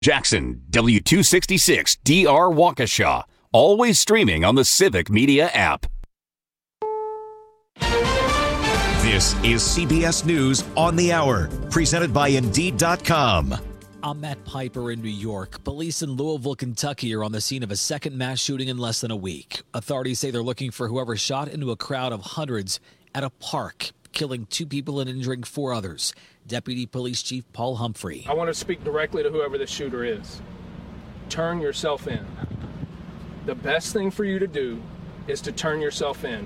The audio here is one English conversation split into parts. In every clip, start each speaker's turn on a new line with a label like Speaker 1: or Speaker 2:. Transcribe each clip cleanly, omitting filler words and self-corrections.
Speaker 1: Jackson, W266 DR Waukesha. Always streaming on the Civic Media app.
Speaker 2: This is CBS News on the Hour, presented by Indeed.com.
Speaker 3: I'm Matt Piper in New York. Police in Louisville, Kentucky are on the scene of a second mass shooting in less than a week. Authorities say they're looking for whoever shot into a crowd of hundreds at a park, killing 2 people and injuring 4 others. Deputy Police Chief Paul Humphrey.
Speaker 4: I want to speak directly to whoever the shooter is. Turn yourself in. The best thing for you to do is to turn yourself in.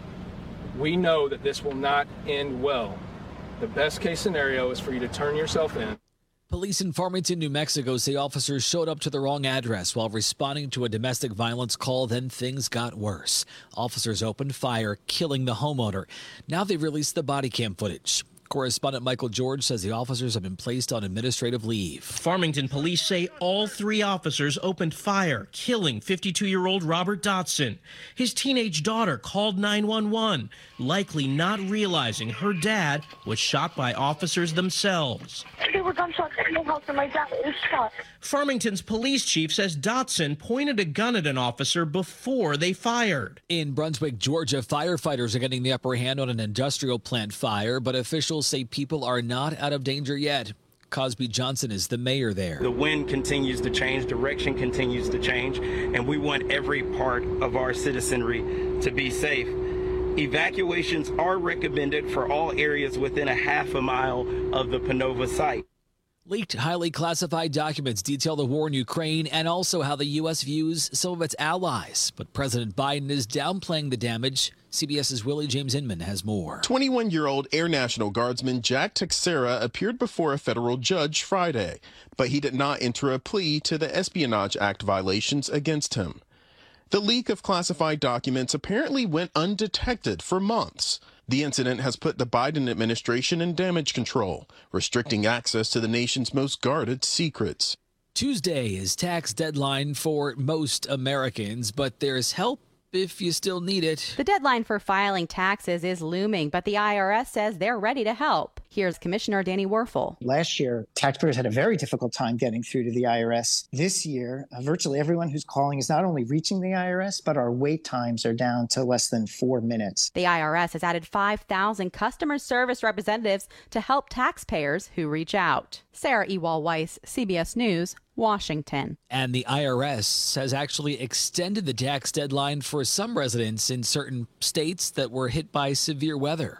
Speaker 4: We know that this will not end well. The best case scenario is for you to turn yourself in.
Speaker 3: Police in Farmington, New Mexico say officers showed up to the wrong address while responding to a domestic violence call. Then things got worse. Officers opened fire, killing the homeowner. Now they've released the body cam footage. Correspondent Michael George says the officers have been placed on administrative leave.
Speaker 5: Farmington police say all 3 officers opened fire, killing 52-year-old Robert Dotson. His teenage daughter called 911, likely not realizing her dad was shot by officers themselves.
Speaker 6: There were gunshots in the house and my dad was shot.
Speaker 5: Farmington's police chief says Dotson pointed a gun at an officer before they fired.
Speaker 3: In Brunswick, Georgia, firefighters are getting the upper hand on an industrial plant fire, but officials say people are not out of danger yet. Cosby Johnson is the mayor there.
Speaker 7: The wind continues to change, direction continues to change, and we want every part of our citizenry to be safe. Evacuations are recommended for all areas within a half a mile of the Panova site.
Speaker 3: Leaked, highly classified documents detail the war in Ukraine and also how the U.S. views some of its allies. But President Biden is downplaying the damage. CBS's Willie James Inman has more.
Speaker 8: 21-year-old Air National Guardsman Jack Teixeira appeared before a federal judge Friday, but he did not enter a plea to the Espionage Act violations against him. The leak of classified documents apparently went undetected for months. The incident has put the Biden administration in damage control, restricting access to the nation's most guarded secrets.
Speaker 3: Tuesday is tax deadline for most Americans, but there's help if you still need it.
Speaker 9: The deadline for filing taxes is looming, but the IRS says they're ready to help. Here's Commissioner Danny Werfel.
Speaker 10: Last year, taxpayers had a very difficult time getting through to the IRS. This year, virtually everyone who's calling is not only reaching the IRS, but our wait times are down to less than 4 minutes.
Speaker 9: The IRS has added 5,000 customer service representatives to help taxpayers who reach out. Sarah Ewald-Weiss, CBS News, Washington.
Speaker 3: And the IRS has actually extended the tax deadline for some residents in certain states that were hit by severe weather.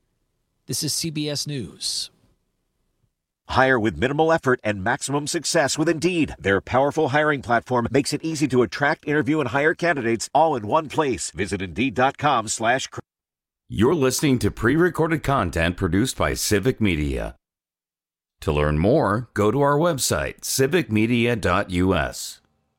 Speaker 3: This is CBS News.
Speaker 2: Hire with minimal effort and maximum success with Indeed. Their powerful hiring platform makes it easy to attract, interview, and hire candidates all in one place. Visit Indeed.com/.
Speaker 1: You're listening to pre-recorded content produced by Civic Media. To learn more, go to our website, civicmedia.us.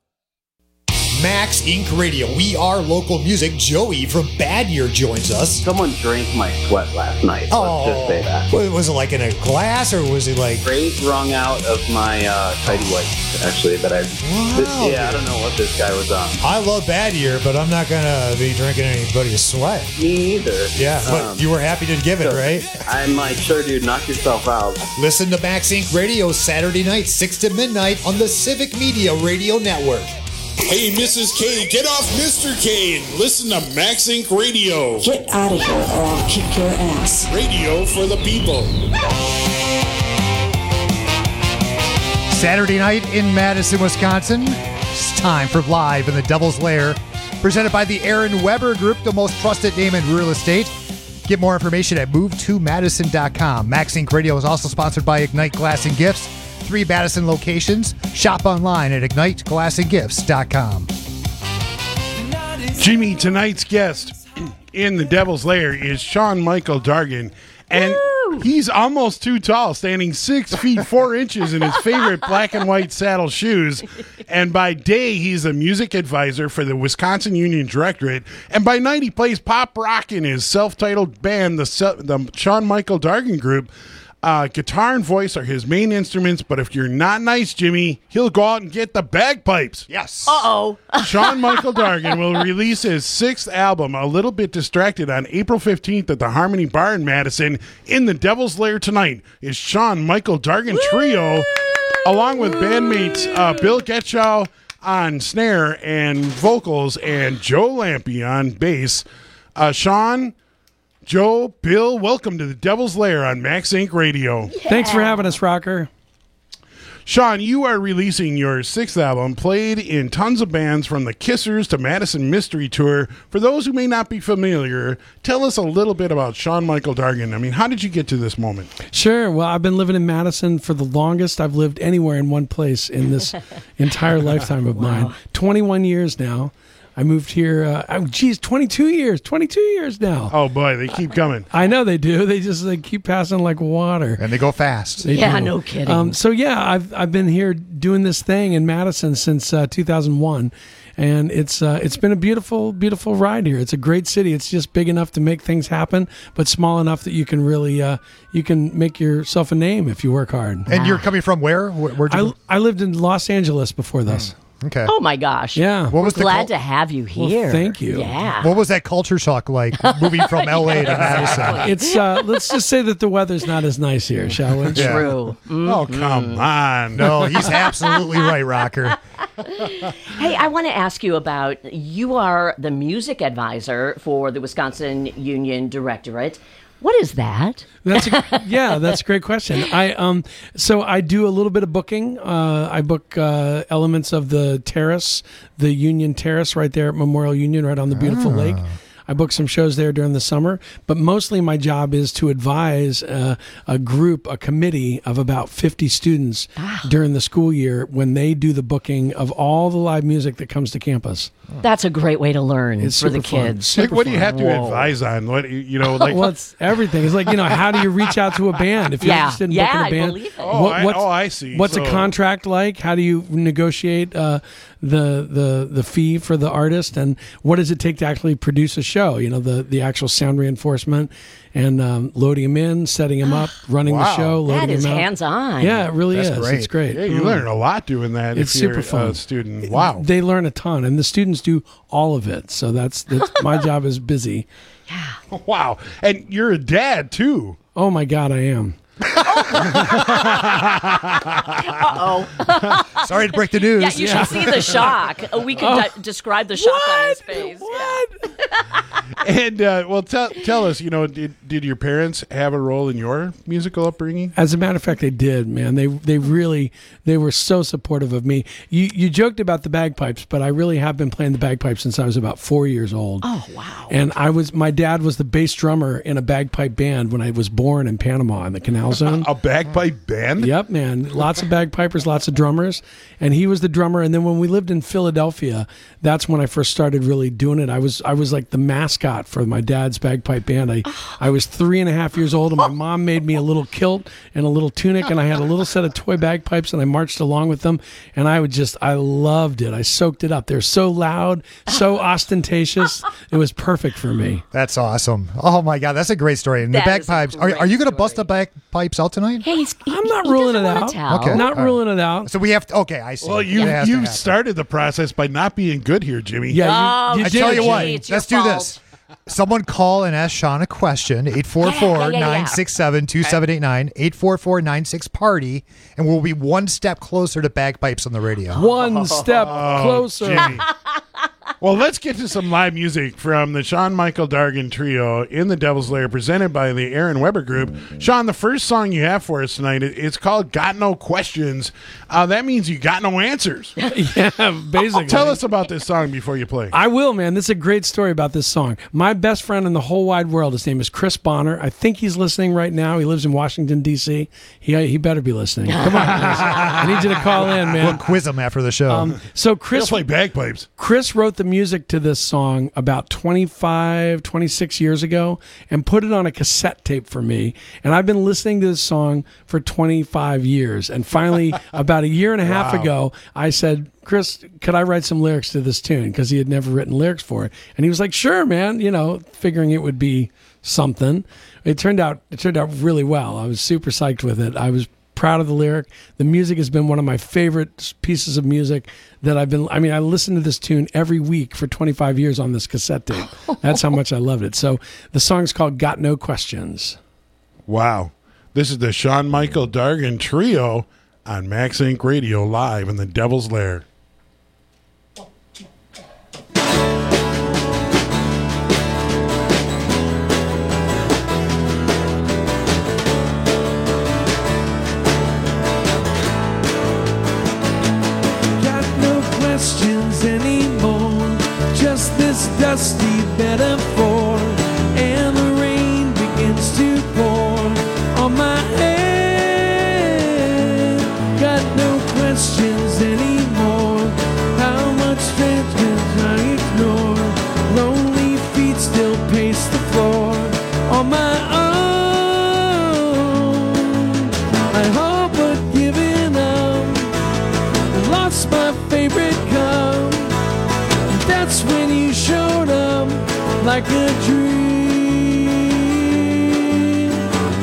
Speaker 11: Max Inc. Radio. We are local music. Joey from Bad Year joins us.
Speaker 12: Someone drank my sweat last night. Let's just say that.
Speaker 11: Was it like in a glass or was it like...
Speaker 12: Straight wrung out of my tidy whities, actually. That I don't know what this guy was on.
Speaker 11: I love Bad Year, but I'm not going to be drinking anybody's sweat.
Speaker 12: Me neither.
Speaker 11: Yeah, but you were happy to give it, right?
Speaker 12: I'm like, sure, dude, knock yourself out.
Speaker 11: Listen to Max Inc. Radio Saturday night, 6 to midnight on the Civic Media Radio Network.
Speaker 13: Hey, Mrs. K, get off Mr. K and listen to Max Inc. Radio.
Speaker 14: Get out of here or I'll kick your ass.
Speaker 13: Radio for the people.
Speaker 11: Saturday night in Madison, Wisconsin. It's time for Live in the Devil's Lair, presented by the Aaron Weber Group, the most trusted name in real estate. Get more information at move2madison.com. Max Inc. Radio is also sponsored by Ignite Glass and Gifts. 3 Madison locations. Shop online at IgniteGlassandGifts.com.
Speaker 15: Jimmy, tonight's guest in the Devil's Lair is Sean Michael Dargan. And he's almost too tall, standing 6 feet 4 inches in his favorite black and white saddle shoes. And by day, he's a music advisor for the Wisconsin Union Directorate. And by night, he plays pop rock in his self-titled band, the Sean Michael Dargan Group. Guitar and voice are his main instruments, but if you're not nice, Jimmy, he'll go out and get the bagpipes.
Speaker 11: Yes.
Speaker 9: Uh-oh.
Speaker 15: Sean Michael Dargan will release his 6th album, A Little Bit Distracted, on April 15th at the Harmony Bar in Madison. In the Devil's Lair tonight is Sean Michael Dargan Trio. along with bandmates Bill Getchow on snare and vocals and Joe Lampe on bass. Sean, Joe, Bill, welcome to the Devil's Lair on Max Inc. Radio.
Speaker 16: Yeah. Thanks for having us, Rocker.
Speaker 15: Sean, you are releasing your 6th album, played in tons of bands from the Kissers to Madison Mystery Tour. For those who may not be familiar, tell us a little bit about Sean Michael Dargan. I mean, how did you get to this moment?
Speaker 16: Sure. Well, I've been living in Madison for the longest I've lived anywhere in one place in this entire lifetime of mine. 21 years now. I moved here, 22 years now.
Speaker 15: Oh, boy, they keep coming.
Speaker 16: I know they do. They keep passing like water.
Speaker 11: And they go fast.
Speaker 16: They
Speaker 17: yeah,
Speaker 16: do.
Speaker 17: no kidding.
Speaker 16: So, yeah, I've been here doing this thing in Madison since 2001. And it's been a beautiful, beautiful ride here. It's a great city. It's just big enough to make things happen, but small enough that you can really you can make yourself a name if you work hard.
Speaker 11: And you're coming from where? Where'd you
Speaker 16: I lived in Los Angeles before this.
Speaker 11: Okay.
Speaker 17: Oh my gosh.
Speaker 16: Yeah.
Speaker 17: We're glad to have you here.
Speaker 16: Well, thank you.
Speaker 17: Yeah.
Speaker 11: What was that culture shock like moving from LA to Madison?
Speaker 16: It's let's just say that the weather's not as nice here, shall we?
Speaker 11: Yeah.
Speaker 17: True.
Speaker 15: Oh, come on.
Speaker 11: No, he's absolutely right, Rocker.
Speaker 17: Hey, I want to ask you about, you are the music advisor for the Wisconsin Union Directorate. What is that?
Speaker 16: That's a great question. So I do a little bit of booking. I book elements of the terrace, the Union Terrace right there at Memorial Union, right on the beautiful lake. I book some shows there during the summer, but mostly my job is to advise a committee of about 50 students during the school year when they do the booking of all the live music that comes to campus.
Speaker 17: That's a great way to learn for the kids.
Speaker 15: Like, what do you have to advise on? What
Speaker 16: well, it's everything. It's like, how do you reach out to a band if you're interested in booking a band?
Speaker 17: I believe it.
Speaker 15: I see.
Speaker 16: What's a contract like? How do you negotiate the fee for the artist, and what does it take to actually produce a show? The actual sound reinforcement and loading them in, setting them up, running the show, loading
Speaker 17: that is
Speaker 16: them out.
Speaker 17: hands-on.
Speaker 16: Yeah, it really is.
Speaker 11: Great.
Speaker 16: It's great.
Speaker 15: Yeah, you learn a lot doing that.
Speaker 16: It's
Speaker 15: if you're
Speaker 16: super fun.
Speaker 15: A student. Wow.
Speaker 16: They learn a ton, and the students do all of it. So that's my job is busy.
Speaker 17: Yeah.
Speaker 15: Wow. And you're a dad, too.
Speaker 16: Oh, my God, I am.
Speaker 17: Uh-oh.
Speaker 11: Sorry to break the news.
Speaker 17: Yeah, you should see the shock. We could describe the shock on his face.
Speaker 16: What?
Speaker 15: And tell us, did your parents have a role in your musical upbringing?
Speaker 16: As a matter of fact, they did, man. They were so supportive of me. You joked about the bagpipes, but I really have been playing the bagpipes since I was about 4 years old.
Speaker 17: Oh, wow.
Speaker 16: And my dad was the bass drummer in a bagpipe band when I was born in Panama in the Canal Zone.
Speaker 15: A bagpipe band?
Speaker 16: Yep, man. Lots of bagpipers, lots of drummers. And he was the drummer. And then when we lived in Philadelphia, that's when I first started really doing it. I was like the mascot for my dad's bagpipe band. I was 3.5 years old, and my mom made me a little kilt and a little tunic, and I had a little set of toy bagpipes, and I marched along with them. And I loved it. I soaked it up. They're so loud, so ostentatious. It was perfect for me.
Speaker 11: That's awesome. Oh, my God. That's a great story. And the bagpipes. Are you going to bust the bagpipes out tonight?
Speaker 17: Hey,
Speaker 16: I'm not ruling it out.
Speaker 11: Okay.
Speaker 16: Not ruling it out.
Speaker 11: So we have to. Okay, I see.
Speaker 15: Well, you started the process by not being good here, Jimmy.
Speaker 16: Yeah,
Speaker 11: I tell you what. Let's do this. Someone call and ask Sean a question. 844-967-2789. 844-96-PARTY. And we'll be one step closer to bagpipes on the radio.
Speaker 16: One step closer.
Speaker 15: Jimmy. Well, let's get to some live music from the Sean Michael Dargan Trio in the Devil's Lair, presented by the Aaron Weber Group. Sean, the first song you have for us tonight, it's called Got No Questions. That means you got no answers.
Speaker 16: Yeah, basically.
Speaker 15: Tell us about this song before you play.
Speaker 16: I will, man. This is a great story about this song. My best friend in the whole wide world, his name is Chris Bonner. I think he's listening right now. He lives in Washington, D.C. He better be listening. Come on, Chris. I need you to call in, man.
Speaker 11: We'll quiz him after the show.
Speaker 16: So Chris,
Speaker 15: he'll play bagpipes.
Speaker 16: Chris wrote the music to this song about 26 years ago and put it on a cassette tape for me. And I've been listening to this song for 25 years. And finally, about a year and a half ago, I said, Chris, could I write some lyrics to this tune? Because he had never written lyrics for it. And he was like, sure, man, figuring it would be something. It turned out really well. I was super psyched with it. I was proud of the lyric. The music has been one of my favorite pieces of music that I listened to this tune every week for 25 years on this cassette tape. That's how much I loved it. So the song's called Got No Questions.
Speaker 15: Wow. This is the Sean Michael Dargan Trio on Max Inc. Radio, live in the Devil's Lair.
Speaker 18: Anymore, just this dusty metaphor, and the rain begins to pour on my head. Got no questions anymore. How much strength can I ignore? Lonely feet still pace the floor on my own. I hope but giving up. Lost my favorite cup. That's when you showed up like a dream.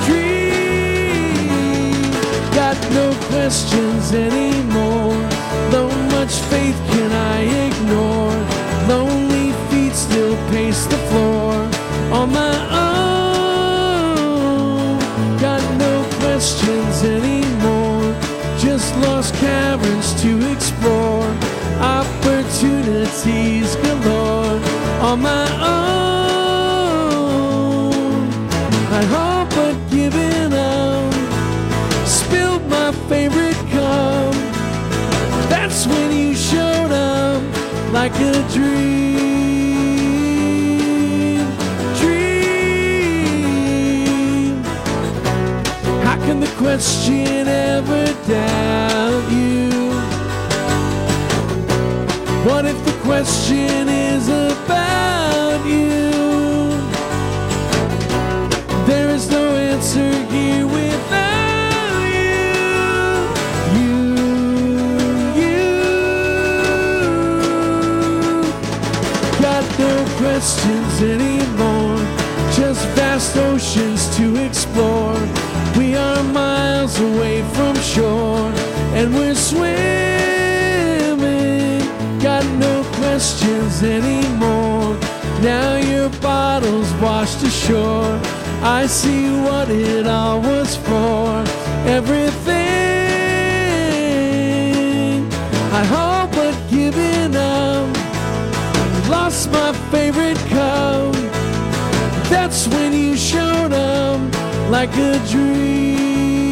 Speaker 18: Got no questions anymore. Though much faith can I ignore? Lonely feet still pace the floor on my own. Got no questions anymore. Just lost caverns to explore. Opportunities galore on my own. I hope but giving up. Spilled my favorite cup. That's when you showed up like a dream. How can the question ever doubt you? What if the question is about you? There is no answer here without you. Got no questions anymore. Just vast oceans to explore. We are miles away from shore, and we're swimming. Got no questions anymore. Now your bottle's washed ashore. I see what it all was for. Everything I hope but giving up. Lost my favorite cup. That's when you showed up like a dream.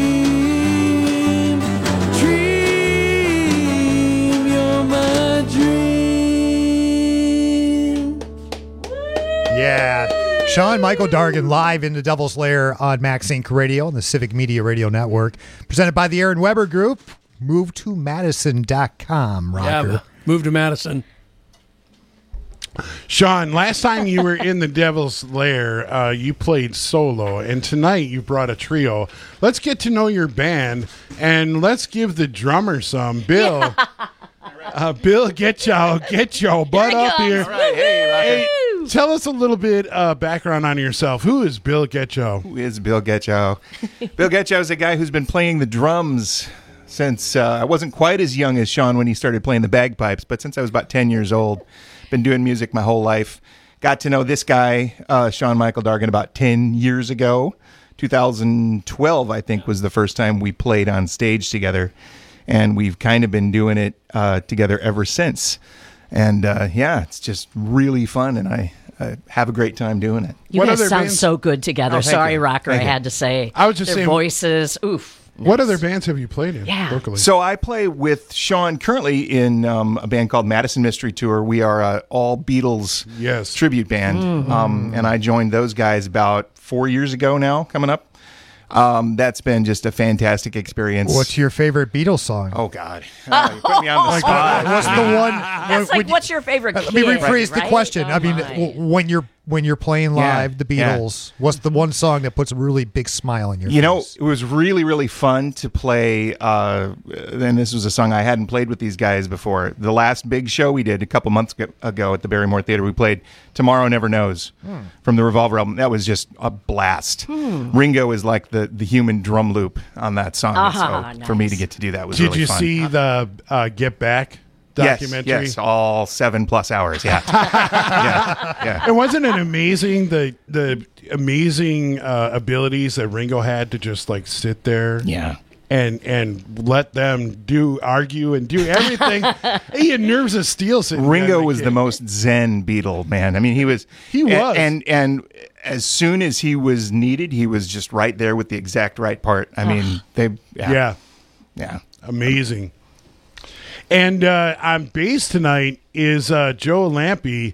Speaker 11: Yeah. Sean Michael Dargan live in the Devil's Lair on Max Inc. Radio on the Civic Media Radio Network. Presented by the Aaron Weber Group. Move to Madison.com, Rocker.
Speaker 16: Yeah, move to Madison.
Speaker 15: Sean, last time you were in the Devil's Lair, you played solo, and tonight you brought a trio. Let's get to know your band, and let's give the drummer some. Bill, Bill, get your butt up here.
Speaker 19: All right, hey,
Speaker 15: tell us a little bit background on yourself. Who is Bill Getcho?
Speaker 19: Who is Bill Getcho? Bill Getcho is a guy who's been playing the drums since I wasn't quite as young as Sean when he started playing the bagpipes, but since I was about 10 years old. Been doing music my whole life. Got to know this guy, Sean Michael Dargan, about 10 years ago. 2012, I think, was the first time we played on stage together. And we've kind of been doing it together ever since. And yeah, it's just really fun, and I have a great time doing it.
Speaker 17: You guys sound so good together. Sorry, Rocker, I had to say.
Speaker 15: I was just
Speaker 17: their
Speaker 15: saying,
Speaker 17: voices, oof.
Speaker 15: What other bands have you played in locally?
Speaker 19: So I play with Sean currently in a band called Madison Mystery Tour. We are an all Beatles tribute band.
Speaker 17: Mm-hmm.
Speaker 19: And I joined those guys about 4 years ago now, coming up. That's been just a fantastic experience.
Speaker 11: What's your favorite Beatles song?
Speaker 19: Oh, God. You put me on the spot.
Speaker 11: What's the one?
Speaker 17: That's like, what's your favorite
Speaker 11: Let me rephrase the
Speaker 17: right?
Speaker 11: question. I mean, when you're playing live, the Beatles, what's the one song that puts a really big smile on your face?
Speaker 19: You know, it was really, really fun to play. And this was a song I hadn't played with these guys before. The last big show we did a couple months ago at the Barrymore Theater, we played Tomorrow Never Knows from the Revolver album. That was just a blast. Ringo is like the human drum loop on that song. So for me to get to do that was really fun.
Speaker 15: Did you see the Get Back documentary?
Speaker 19: Yes, all 7+ hours. Yeah, yeah.
Speaker 15: And wasn't it amazing the amazing abilities that Ringo had to just like sit there?
Speaker 19: Yeah.
Speaker 15: and let them argue and do everything. He had nerves of steel.
Speaker 19: Ringo was the most zen Beatle, man. I mean, he was, and as soon as he was needed, he was just right there with the exact right part. I mean,
Speaker 15: yeah, amazing. And on bass tonight is Joe Lampe.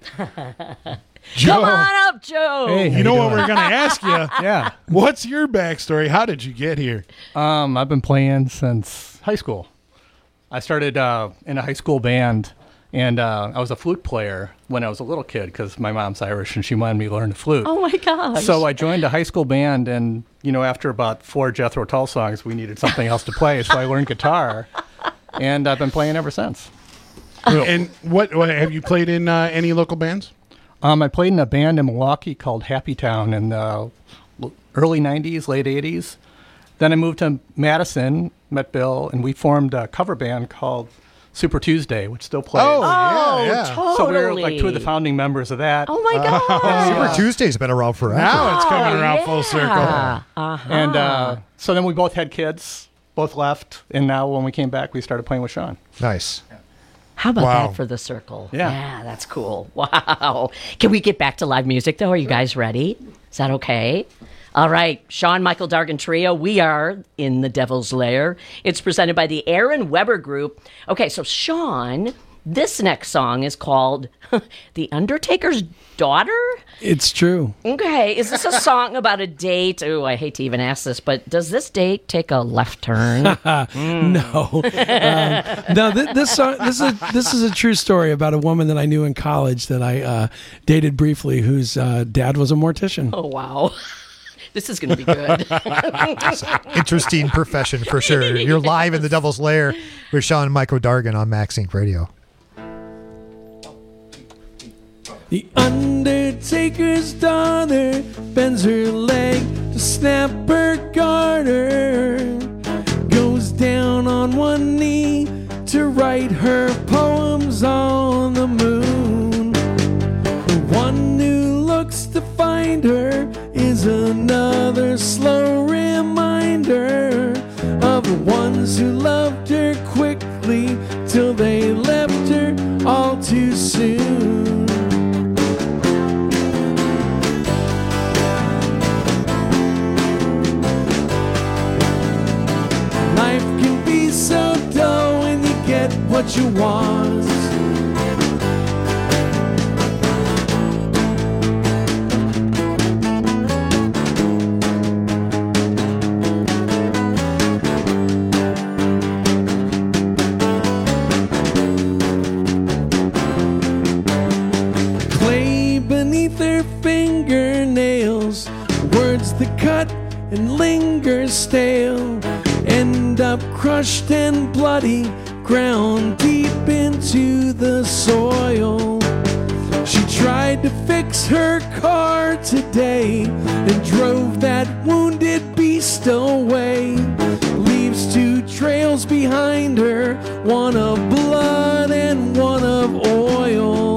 Speaker 17: Come on up, Joe.
Speaker 15: Hey, you know what we're going to ask you?
Speaker 20: Yeah.
Speaker 15: What's your backstory? How did you get here?
Speaker 20: I've been playing since high school. I started in a high school band, and I was a flute player when I was a little kid because my mom's Irish and she wanted me to learn the flute.
Speaker 17: Oh, my gosh.
Speaker 20: So I joined a high school band, and, after about 4 Jethro Tull songs, we needed something else to play, so I learned guitar, and I've been playing ever since.
Speaker 15: And what have you played in any local bands?
Speaker 20: I played in a band in Milwaukee called Happy Town in the early 90s, late 80s. Then I moved to Madison, met Bill, and we formed a cover band called Super Tuesday, which still plays.
Speaker 11: Oh, yeah.
Speaker 17: Totally.
Speaker 20: So we were like 2 of the founding members of that.
Speaker 17: Oh, my God.
Speaker 11: Super Tuesday's been around forever.
Speaker 15: Now it's coming around full circle.
Speaker 17: Uh-huh.
Speaker 20: And so then we both had kids, both left, and now when we came back, we started playing with Sean.
Speaker 11: Nice.
Speaker 17: How about that for the circle? Yeah, that's cool. Wow. Can we get back to live music, though? Are you guys ready? Is that okay? All right. Sean Michael Dargan Trio. We are in the Devil's Lair. It's presented by the Aaron Weber Group. Okay, so Sean, this next song is called The Undertaker's Daughter?
Speaker 16: It's true.
Speaker 17: Okay. Is this a song about a date? Oh, I hate to even ask this, but does this date take a left turn?
Speaker 16: No. No, this song, this is a true story about a woman that I knew in college that I dated briefly whose dad was a mortician.
Speaker 17: Oh, wow. This is going to be good.
Speaker 11: Interesting profession for sure. You're live in the Devil's Lair with Sean and Michael Dargan on Max Inc. Radio.
Speaker 18: The Undertaker's daughter bends her leg to snap her garter, goes down on one knee to write her poems on the moon. The one who looks to find her is another slow reminder of the ones who loved her quickly till they left her all too soon. Life can be so dull when you get what you want. Clay beneath her fingernails, words that cut and linger stale, end up crushed and bloody, ground deep into the soil. She tried to fix her car today and drove that wounded beast away. Leaves 2 trails behind her, one of blood and one of oil.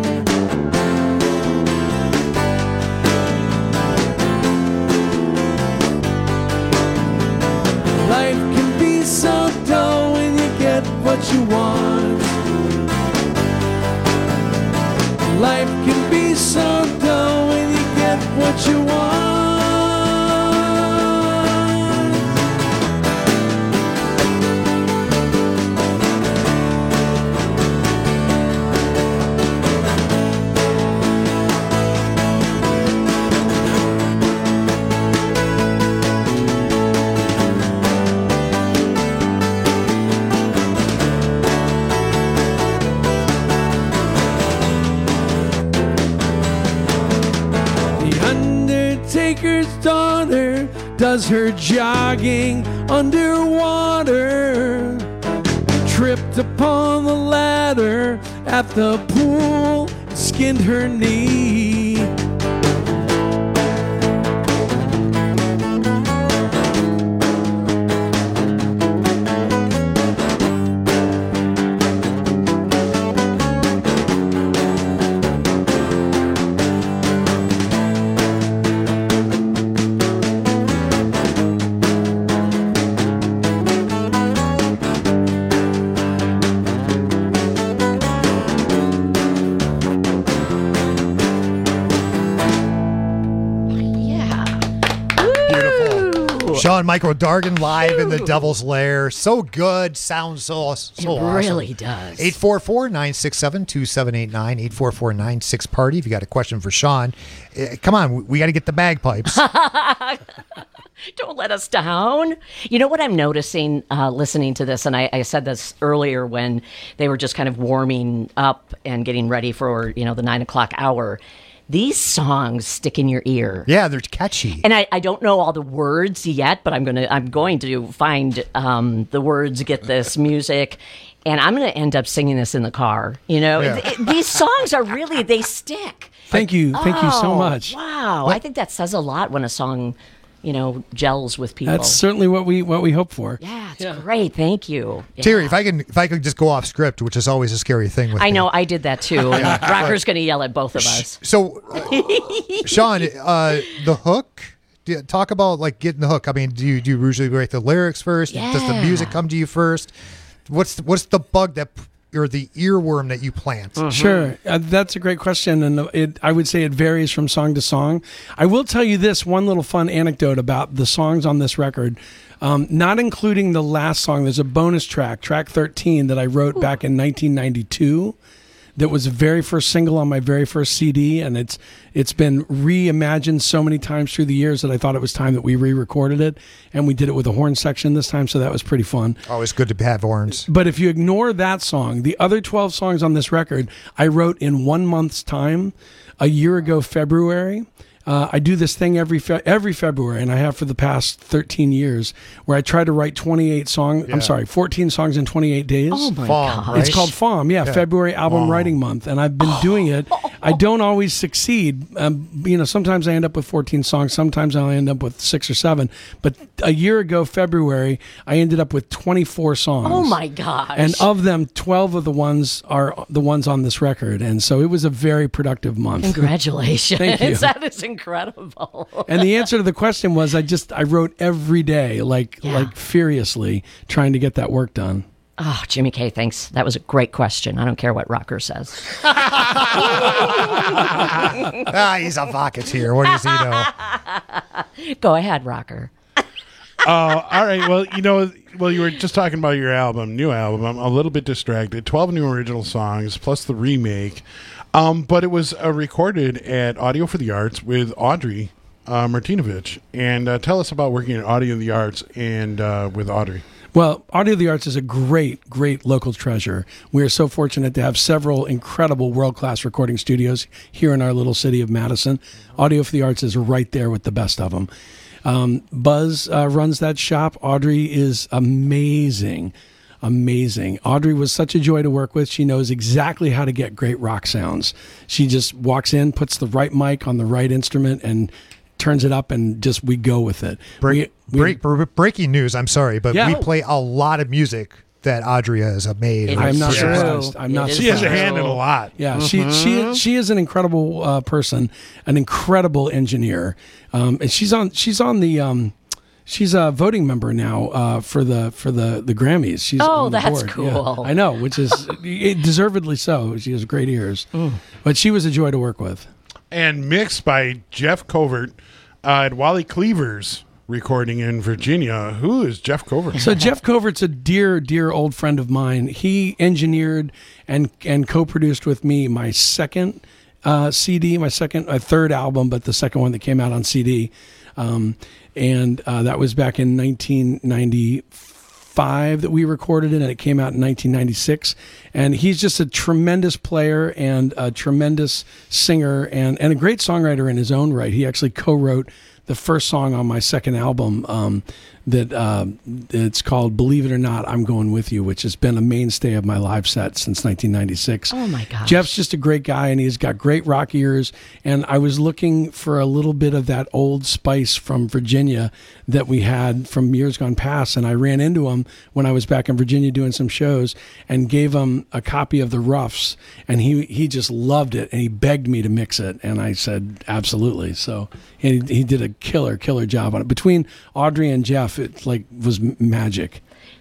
Speaker 18: Life can be so dull when you get what you want. Life can be so dull when you get what you want. Undertaker's daughter does her jogging underwater, tripped upon the ladder at the pool, skinned her knee.
Speaker 11: Sean Michael Dargan live in the Devil's Lair. So good. Sounds so awesome.
Speaker 17: It really does.
Speaker 11: 844-967-2789. 844-96-PARTY. If you got a question for Sean, come on. We got to get the bagpipes.
Speaker 17: Don't let us down. You know what I'm noticing listening to this, and I said this earlier when they were just kind of warming up and getting ready for, the 9 o'clock hour. These songs stick in your ear.
Speaker 11: Yeah, they're catchy.
Speaker 17: And I don't know all the words yet, but I'm going to find the words, get this music, and I'm going to end up singing this in the car. These songs are really, they stick.
Speaker 16: Thank you so much.
Speaker 17: Wow, I think that says a lot when a song, gels with people.
Speaker 16: That's certainly what we hope for.
Speaker 17: Yeah, it's great. Thank you. Yeah.
Speaker 11: Terry, if I could just go off script, which is always a scary thing with
Speaker 17: I
Speaker 11: me.
Speaker 17: know, I did that too. And Rocker's going to yell at both of us.
Speaker 11: So, Sean, the hook. Talk about getting the hook. I mean, do you usually write the lyrics first?
Speaker 17: Yeah.
Speaker 11: Does the music come to you first? What's the bug or the earworm that you plant?
Speaker 16: Mm-hmm. Sure. That's a great question. And I would say it varies from song to song. I will tell you this one little fun anecdote about the songs on this record, not including the last song. There's a bonus track 13, that I wrote back in 1992. That was the very first single on my very first CD, and it's been reimagined so many times through the years that I thought it was time that we re-recorded it, and we did it with a horn section this time, so that was pretty fun.
Speaker 11: Always good to have horns.
Speaker 16: But if you ignore that song, the other 12 songs on this record, I wrote in 1 month's time, a year ago February. I do this thing every February, and I have for the past 13 years, where I try to write 14 songs in 28 days.
Speaker 17: Oh my God.
Speaker 11: Right?
Speaker 16: It's called FAUM, February Album Writing Month, and I've been doing it. I don't always succeed. Sometimes I end up with 14 songs, sometimes I'll end up with 6 or 7. But a year ago, February, I ended up with 24 songs.
Speaker 17: Oh my gosh.
Speaker 16: And of them, 12 of the ones are the ones on this record, and so it was a very productive month.
Speaker 17: Congratulations.
Speaker 16: Thank you.
Speaker 17: That is incredible.
Speaker 16: And the answer to the question was I wrote every day, like furiously, trying to get that work done.
Speaker 17: Oh, Jimmy K, thanks. That was a great question. I don't care what Rocker says.
Speaker 11: He's a Vocateer. What does he know?
Speaker 17: Go ahead, Rocker.
Speaker 15: All right. Well, you were just talking about your new album. I'm a little bit distracted. 12 new original songs plus the remake. But it was recorded at Audio for the Arts with Audrey Martinovich. And tell us about working at Audio for the Arts and with Audrey.
Speaker 16: Well, Audio of the Arts is a great, great local treasure. We are so fortunate to have several incredible world-class recording studios here in our little city of Madison. Audio for the Arts is right there with the best of them. Buzz runs that shop. Audrey is amazing. Audrey was such a joy to work with. She knows exactly how to get great rock sounds. She just walks in, puts the right mic on the right instrument, and turns it up, and just we go with it.
Speaker 11: Breaking news, I'm sorry, but we play a lot of music that Audrey has made.
Speaker 16: I'm not surprised.
Speaker 15: She has a hand in a lot.
Speaker 16: Yeah, she is an incredible person, an incredible engineer, and she's a voting member now for the Grammys. She's on the
Speaker 17: that's
Speaker 16: board.
Speaker 17: cool.
Speaker 16: Yeah, I know, which is deservedly so. She has great ears, but she was a joy to work with.
Speaker 15: And mixed by Jeff Covert at Wally Cleaver's recording in Virginia. Who is Jeff Covert?
Speaker 16: So Jeff Covert's a dear old friend of mine. He engineered and co-produced with me my second CD, my third album, but the second one that came out on CD. And that was back in 1995 that we recorded it, and it came out in 1996. And he's just a tremendous player and a tremendous singer and a great songwriter in his own right. He actually co-wrote the first song on my second album that it's called Believe It or Not, I'm Going With You, which has been a mainstay of my live set since 1996.
Speaker 17: Oh my gosh.
Speaker 16: Jeff's just a great guy, and he's got great rock ears, and I was looking for a little bit of that old spice from Virginia that we had from years gone past, and I ran into him when I was back in Virginia doing some shows and gave him a copy of The Roughs, and he just loved it, and he begged me to mix it, and I said absolutely. So he did a killer job on it. Between Audrey and Jeff, it was magic.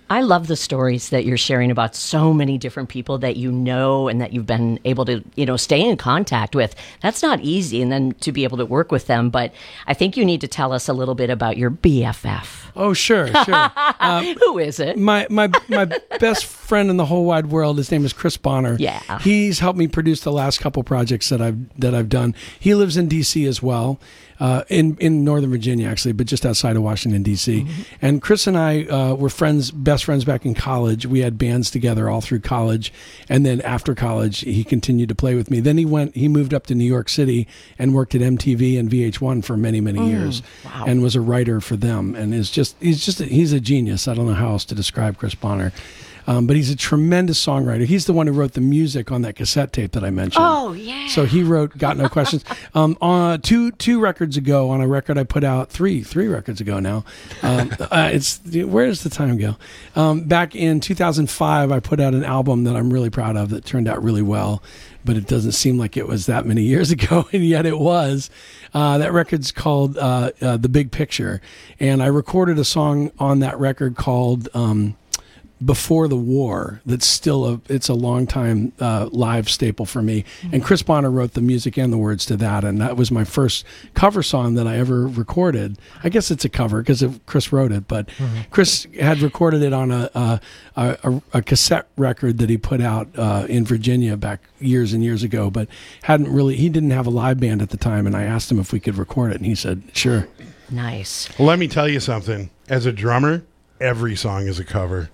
Speaker 17: I love the stories that you're sharing about so many different people that you know and that you've been able to, stay in contact with. That's not easy, and then to be able to work with them. But I think you need to tell us a little bit about your BFF.
Speaker 16: Oh, sure.
Speaker 17: Who is it?
Speaker 16: My best friend in the whole wide world. His name is Chris Bonner.
Speaker 17: Yeah.
Speaker 16: He's helped me produce the last couple projects that I've done. He lives in D.C. as well. In Northern Virginia, actually, but just outside of Washington, D.C. Mm-hmm. And Chris and I were best friends back in college. We had bands together all through college. And then after college, he continued to play with me. Then he moved up to New York City and worked at MTV and VH1 for many, many years.
Speaker 17: Wow.
Speaker 16: And was a writer for them. And he's a genius. I don't know how else to describe Chris Bonner. But he's a tremendous songwriter. He's the one who wrote the music on that cassette tape that I mentioned.
Speaker 17: Oh, yeah.
Speaker 16: So he wrote Got No Questions. On two records ago, on a record I put out, three records ago now. Where does the time go? Back in 2005, I put out an album that I'm really proud of that turned out really well. But it doesn't seem like it was that many years ago, and yet it was. That record's called The Big Picture. And I recorded a song on that record called Before the War. That's still it's a long time live staple for me. Mm-hmm. And Chris Bonner wrote the music and the words to that, and that was my first cover song that I ever recorded. I guess it's a cover because Chris wrote it, but Chris had recorded it on a cassette record that he put out in Virginia back years and years ago, but he didn't have a live band at the time, and I asked him if we could record it, and he said, sure.
Speaker 17: Nice.
Speaker 15: Well, let me tell you something. As a drummer, every song is a cover.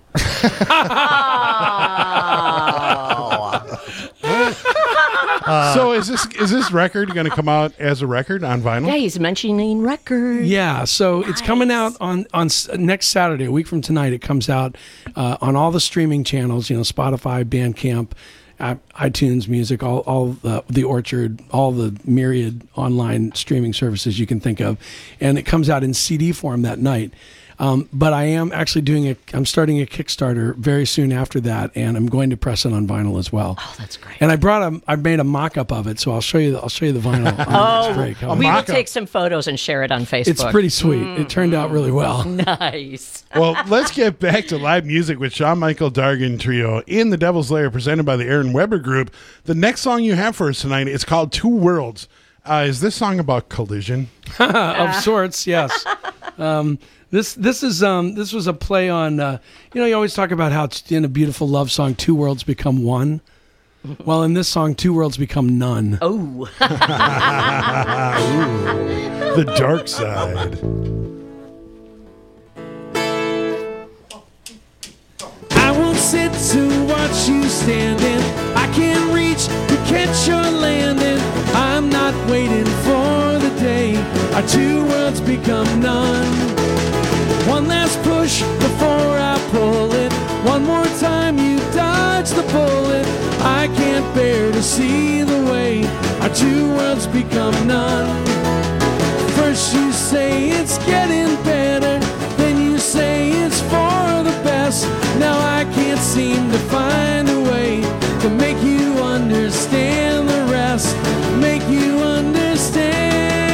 Speaker 15: So is this record going to come out as a record on vinyl?
Speaker 17: Yeah, he's mentioning records.
Speaker 16: Yeah, so It's coming out on next Saturday, a week from tonight. It comes out on all the streaming channels, Spotify, Bandcamp, iTunes Music, all the Orchard, all the myriad online streaming services you can think of, and it comes out in CD form that night. But I am actually I'm starting a Kickstarter very soon after that, and I'm going to press it on vinyl as well.
Speaker 17: Oh, that's great.
Speaker 16: And I made a mock-up of it, so I'll show you the vinyl.
Speaker 17: We will take some photos and share it on Facebook.
Speaker 16: It's pretty sweet. It turned out really well.
Speaker 17: Nice.
Speaker 15: Well, let's get back to live music with Sean Michael Dargan Trio in the Devil's Lair, presented by the Aaron Weber Group. The next song you have for us tonight is called Two Worlds. Is this song about collision?
Speaker 16: Of sorts, yes. This was a play on, you always talk about how it's in a beautiful love song, two worlds become one. Well, in this song, two worlds become none.
Speaker 17: Oh.
Speaker 15: The dark side.
Speaker 18: I won't sit to watch you standing. I can't reach to catch your landing. I'm not waiting for the day our two worlds become none. One last push before I pull it. One more time you dodge the bullet. I can't bear to see the way our two worlds become none. First you say it's getting better, then you say it's for the best. Now I can't seem to find a way to make you understand the rest. Make you understand.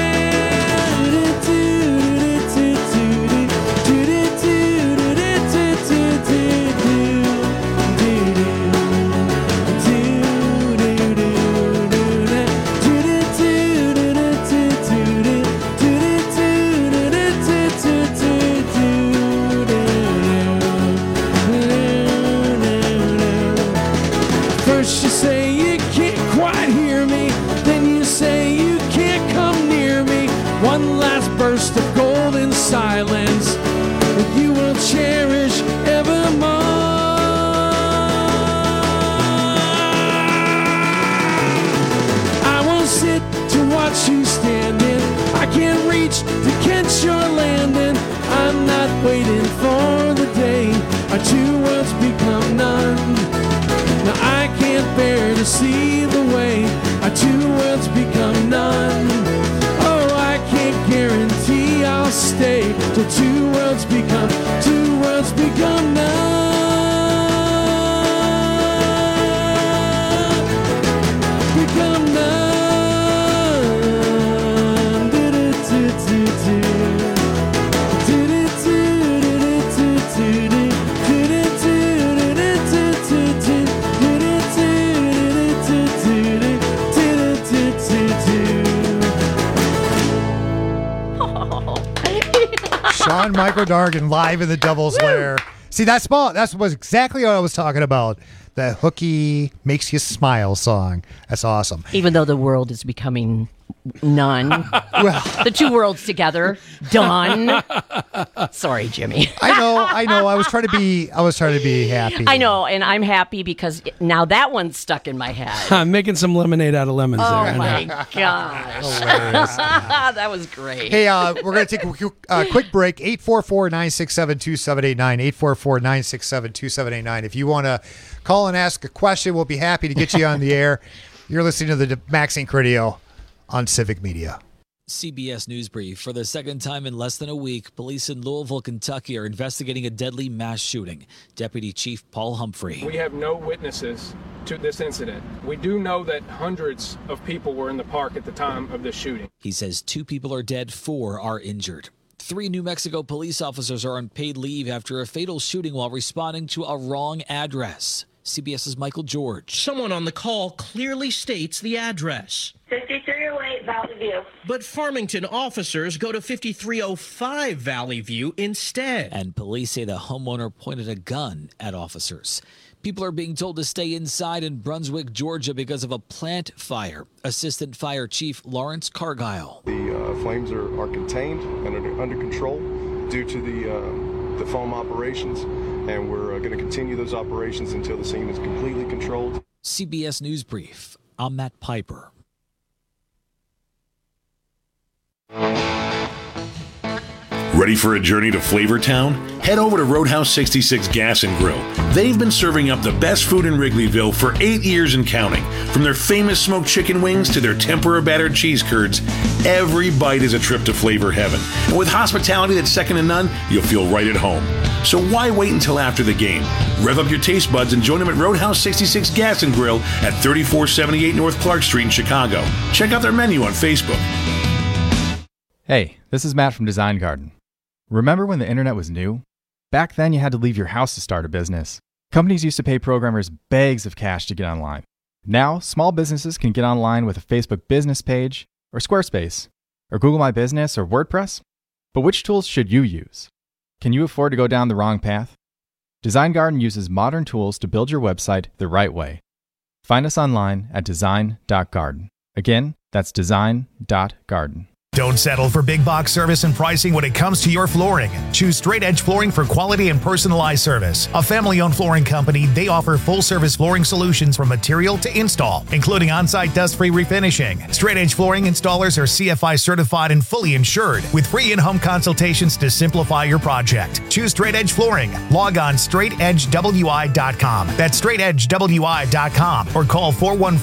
Speaker 18: First you say you can't quite hear me, then you say you can't come near me. One last burst of golden silence that you will cherish evermore. I won't sit to watch you standing. I can't reach to catch your landing. I'm not waiting for the day our two worlds become none. Now I can't bear to see the way our two worlds become none. Oh, I can't guarantee I'll stay till two worlds become none. Become none. Do-do-do-do-do. Do-do-do-do-do-do.
Speaker 11: Shawn Michael Dargan live in the Devil's Lair. See, that was exactly what I was talking about. The hooky makes you smile song. That's awesome.
Speaker 17: Even though the world is becoming none. The two worlds together, done. Sorry, Jimmy.
Speaker 11: I know. I was trying to be happy.
Speaker 17: I know, and I'm happy because now that one's stuck in my head.
Speaker 16: I'm making some lemonade out of lemons there.
Speaker 17: Oh my gosh. That was great.
Speaker 11: Hey, we're going to take a quick break. 844-967-2789. 844-967-2789. If you want to call and ask a question, we'll be happy to get you on the air. You're listening to the Max Inc. Radio on Civic Media.
Speaker 3: CBS News Brief. For the second time in less than a week, police in Louisville, Kentucky are investigating a deadly mass shooting. Deputy Chief Paul Humphrey.
Speaker 4: We have no witnesses to this incident. We do know that hundreds of people were in the park at the time of the shooting.
Speaker 3: He says 2 people are dead, 4 are injured. 3 New Mexico police officers are on paid leave after a fatal shooting while responding to a wrong address. CBS's Michael George.
Speaker 5: Someone on the call clearly states the address.
Speaker 6: 5308 Valley View.
Speaker 5: But Farmington officers go to 5305 Valley View instead.
Speaker 3: And police say the homeowner pointed a gun at officers. People are being told to stay inside in Brunswick, Georgia because of a plant fire. Assistant Fire Chief Lawrence Cargile.
Speaker 21: The flames are contained and under control due to the foam operations, and we're going to continue those operations until the scene is completely controlled.
Speaker 3: CBS News Brief. I'm Matt Piper.
Speaker 13: Ready for a journey to Flavortown? Head over to Roadhouse 66 Gas and Grill. They've been serving up the best food in Wrigleyville for 8 years and counting. From their famous smoked chicken wings to their tempura battered cheese curds, every bite is a trip to flavor heaven. And with hospitality that's second to none, you'll feel right at home. So why wait until after the game? Rev up your taste buds and join them at Roadhouse 66 Gas and Grill at 3478 North Clark Street in Chicago. Check out their menu on Facebook.
Speaker 22: Hey, this is Matt from Design Garden. Remember when the internet was new? Back then, you had to leave your house to start a business. Companies used to pay programmers bags of cash to get online. Now, small businesses can get online with a Facebook business page, or Squarespace, or Google My Business, or WordPress. But which tools should you use? Can you afford to go down the wrong path? Design Garden uses modern tools to build your website the right way. Find us online at design.garden. Again, that's design.garden.
Speaker 23: Don't settle for big box service and pricing when it comes to your flooring. Choose Straight Edge Flooring for quality and personalized service. A family-owned flooring company, they offer full-service flooring solutions from material to install, including on-site dust-free refinishing. Straight Edge Flooring installers are CFI certified and fully insured, with free in-home consultations to simplify your project. Choose Straight Edge Flooring. Log on straightedgewi.com. That's straightedgewi.com, or call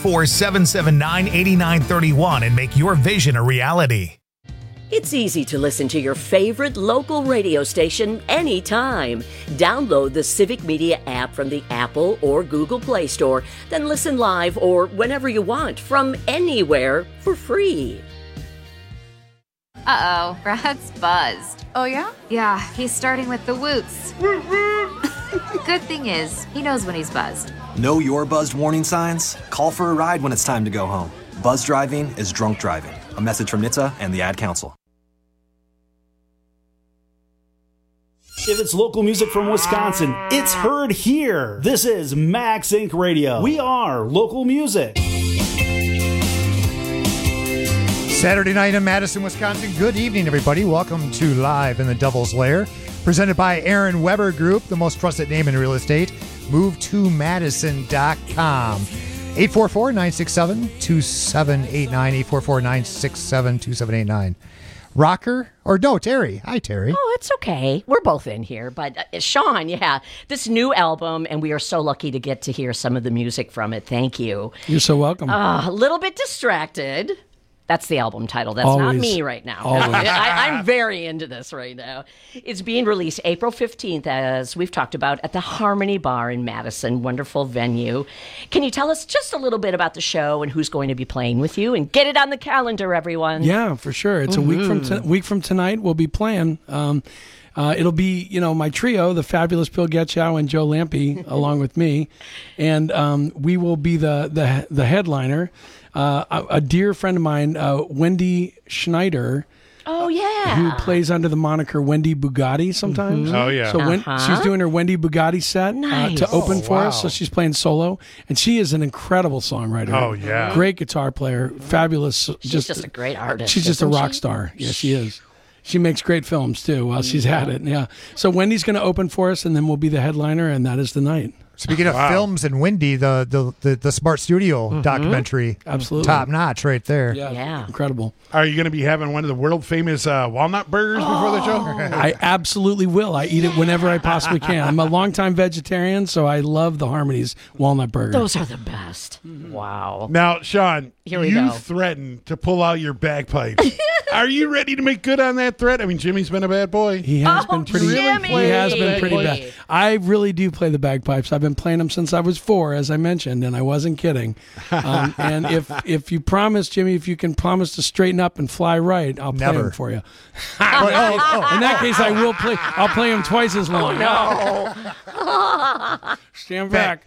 Speaker 23: 414-779-8931 and make your vision a reality.
Speaker 17: It's easy to listen to your favorite local radio station anytime. Download the Civic Media app from the Apple or Google Play Store, then listen live or whenever you want from anywhere for free.
Speaker 24: Uh-oh, Brad's buzzed. Oh, yeah? Yeah, he's starting with the woots. Good thing is, he knows when he's buzzed.
Speaker 25: Know your buzzed warning signs? Call for a ride when it's time to go home. Buzz driving is drunk driving. A message from NHTSA and the Ad Council.
Speaker 26: If it's local music from Wisconsin, it's heard here. This is Max Inc. Radio. We are local music.
Speaker 11: Saturday night in Madison, Wisconsin. Good evening, everybody. Welcome to Live in the Devil's Lair, presented by Aaron Weber Group, the most trusted name in real estate. MoveToMadison.com. 844-967-2789. 844-967-2789. Rocker or no, Terry. Hi, Terry.
Speaker 17: Oh, it's okay. We're both in here. But Sean, yeah, this new album, and we are so lucky to get to hear some of the music from it. Thank you.
Speaker 16: You're so welcome.
Speaker 17: A little bit distracted. That's the album title. That's
Speaker 16: Always.
Speaker 17: not me right now. I'm very into this right now. It's being released April 15th, as we've talked about, at the Harmony Bar in Madison. Wonderful venue. Can you tell us just a little bit about the show and who's going to be playing with you? And get it on the calendar, everyone.
Speaker 16: Yeah, for sure. It's a week from tonight. We'll be playing. It'll be, my trio, the fabulous Bill Getchow and Joe Lampe, along with me. And we will be the headliner. A dear friend of mine, Wendy Schneider,
Speaker 17: Oh, yeah.
Speaker 16: Who plays under the moniker Wendy Bugatti sometimes.
Speaker 15: Oh, yeah.
Speaker 16: So she's doing her Wendy Bugatti set to open for us.
Speaker 15: wow.
Speaker 16: So she's playing solo. And she is an incredible songwriter.
Speaker 15: Oh, yeah.
Speaker 16: Great guitar player. Fabulous.
Speaker 17: She's just a great artist.
Speaker 16: She's just a
Speaker 17: isn't
Speaker 16: rock
Speaker 17: she?
Speaker 16: star. Yeah, she is. She makes great films, too, while she's at it. Yeah. So Wendy's going to open for us, and then we'll be the headliner, and that is the night.
Speaker 11: Speaking of films and Wendy, the Smart Studio documentary,
Speaker 16: absolutely
Speaker 11: top notch right there.
Speaker 17: Yeah.
Speaker 16: Incredible.
Speaker 15: Are you going to be having one of the world famous walnut burgers before the show?
Speaker 16: I absolutely will. I eat it whenever I possibly can. I'm a longtime vegetarian, so I love the Harmony's walnut burger.
Speaker 17: Those are the best. Wow.
Speaker 15: Now, Sean,
Speaker 17: Here we
Speaker 15: you
Speaker 17: go.
Speaker 15: threatened to pull out your bagpipes. Are you ready to make good on that threat? I mean, Jimmy's been a bad boy.
Speaker 16: He has been pretty.
Speaker 15: Jimmy!
Speaker 16: He has been pretty bad. I really do play the bagpipes. I've been playing them since I was 4, as I mentioned, and I wasn't kidding. And if you promise, Jimmy, if you can promise to straighten up and fly right, I'll play
Speaker 11: Never.
Speaker 16: them for you. In that case, I will play. I'll play them twice as long.
Speaker 17: No.
Speaker 16: Stand back.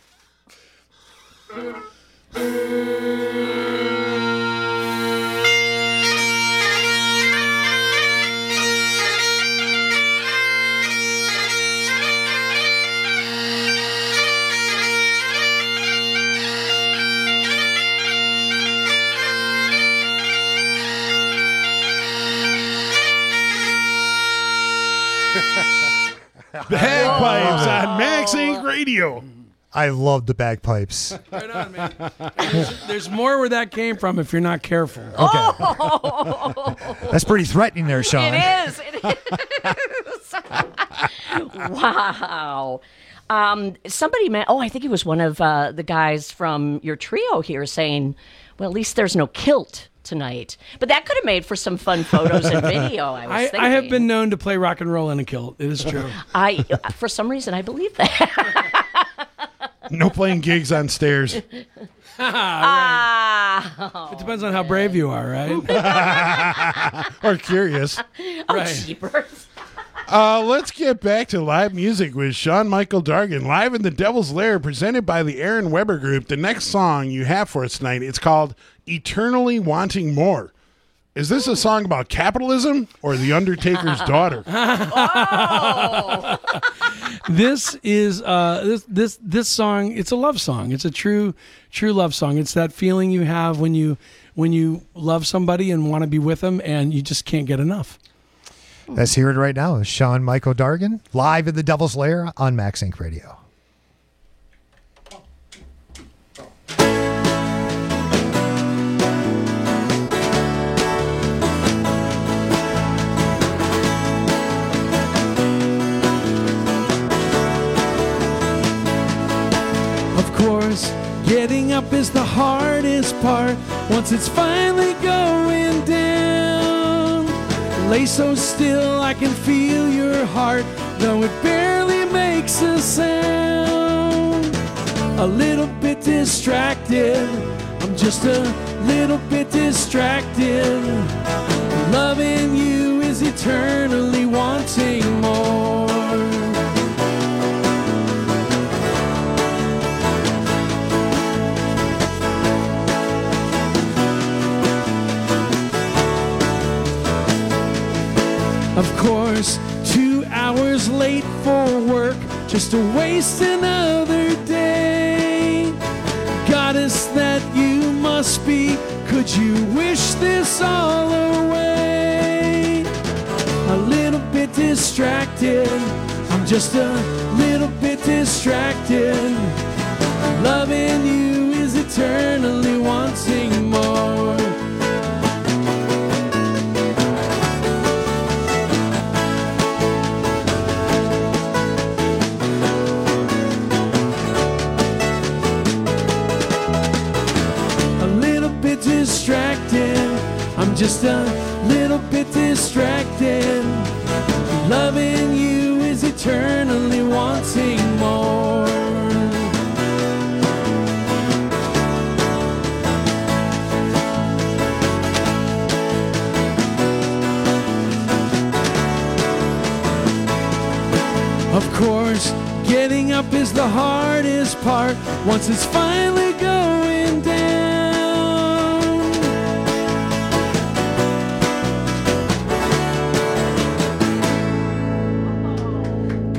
Speaker 15: Bagpipes on Max Inc. Radio.
Speaker 11: I love the bagpipes.
Speaker 16: Right on, man. There's more where that came from if you're not careful.
Speaker 11: Okay. That's pretty threatening there, Sean.
Speaker 17: It is. Wow. Somebody, I think it was one of the guys from your trio here saying, well, at least there's no kilt tonight. But that could have made for some fun photos and video, I was thinking.
Speaker 16: I have been known to play rock and roll in a kilt. It is true.
Speaker 17: For some reason, I believe that.
Speaker 15: No playing gigs on stairs.
Speaker 16: It depends on how brave you are, right?
Speaker 15: Or curious.
Speaker 17: Jeepers.
Speaker 15: Let's get back to live music with Sean Michael Dargan, live in the Devil's Lair, presented by the Aaron Weber Group. The next song you have for us tonight, it's called Eternally Wanting More. Is this a song about capitalism or The Undertaker's daughter?
Speaker 16: This is this song. It's a love song. It's a true love song. It's that feeling you have when you love somebody and want to be with them, and you just can't get enough.
Speaker 11: Let's hear it right now. Sean Michael Dargan, live in the Devil's Lair on Max Inc. Radio.
Speaker 18: Of course, getting up is the hardest part once it's finally going down. Lay so still I can feel your heart, though it barely makes a sound. A little bit distracted, I'm just a little bit distracted. Loving you is eternally wanting more. Of course, 2 hours late for work, just to waste another day. Goddess that you must be, could you wish this all away? A little bit distracted, I'm just a little bit distracted. Loving you is eternally wanting more. Distracted, I'm just a little bit distracted. Loving you is eternally wanting more. Of course, getting up is the hardest part once it's finally going down.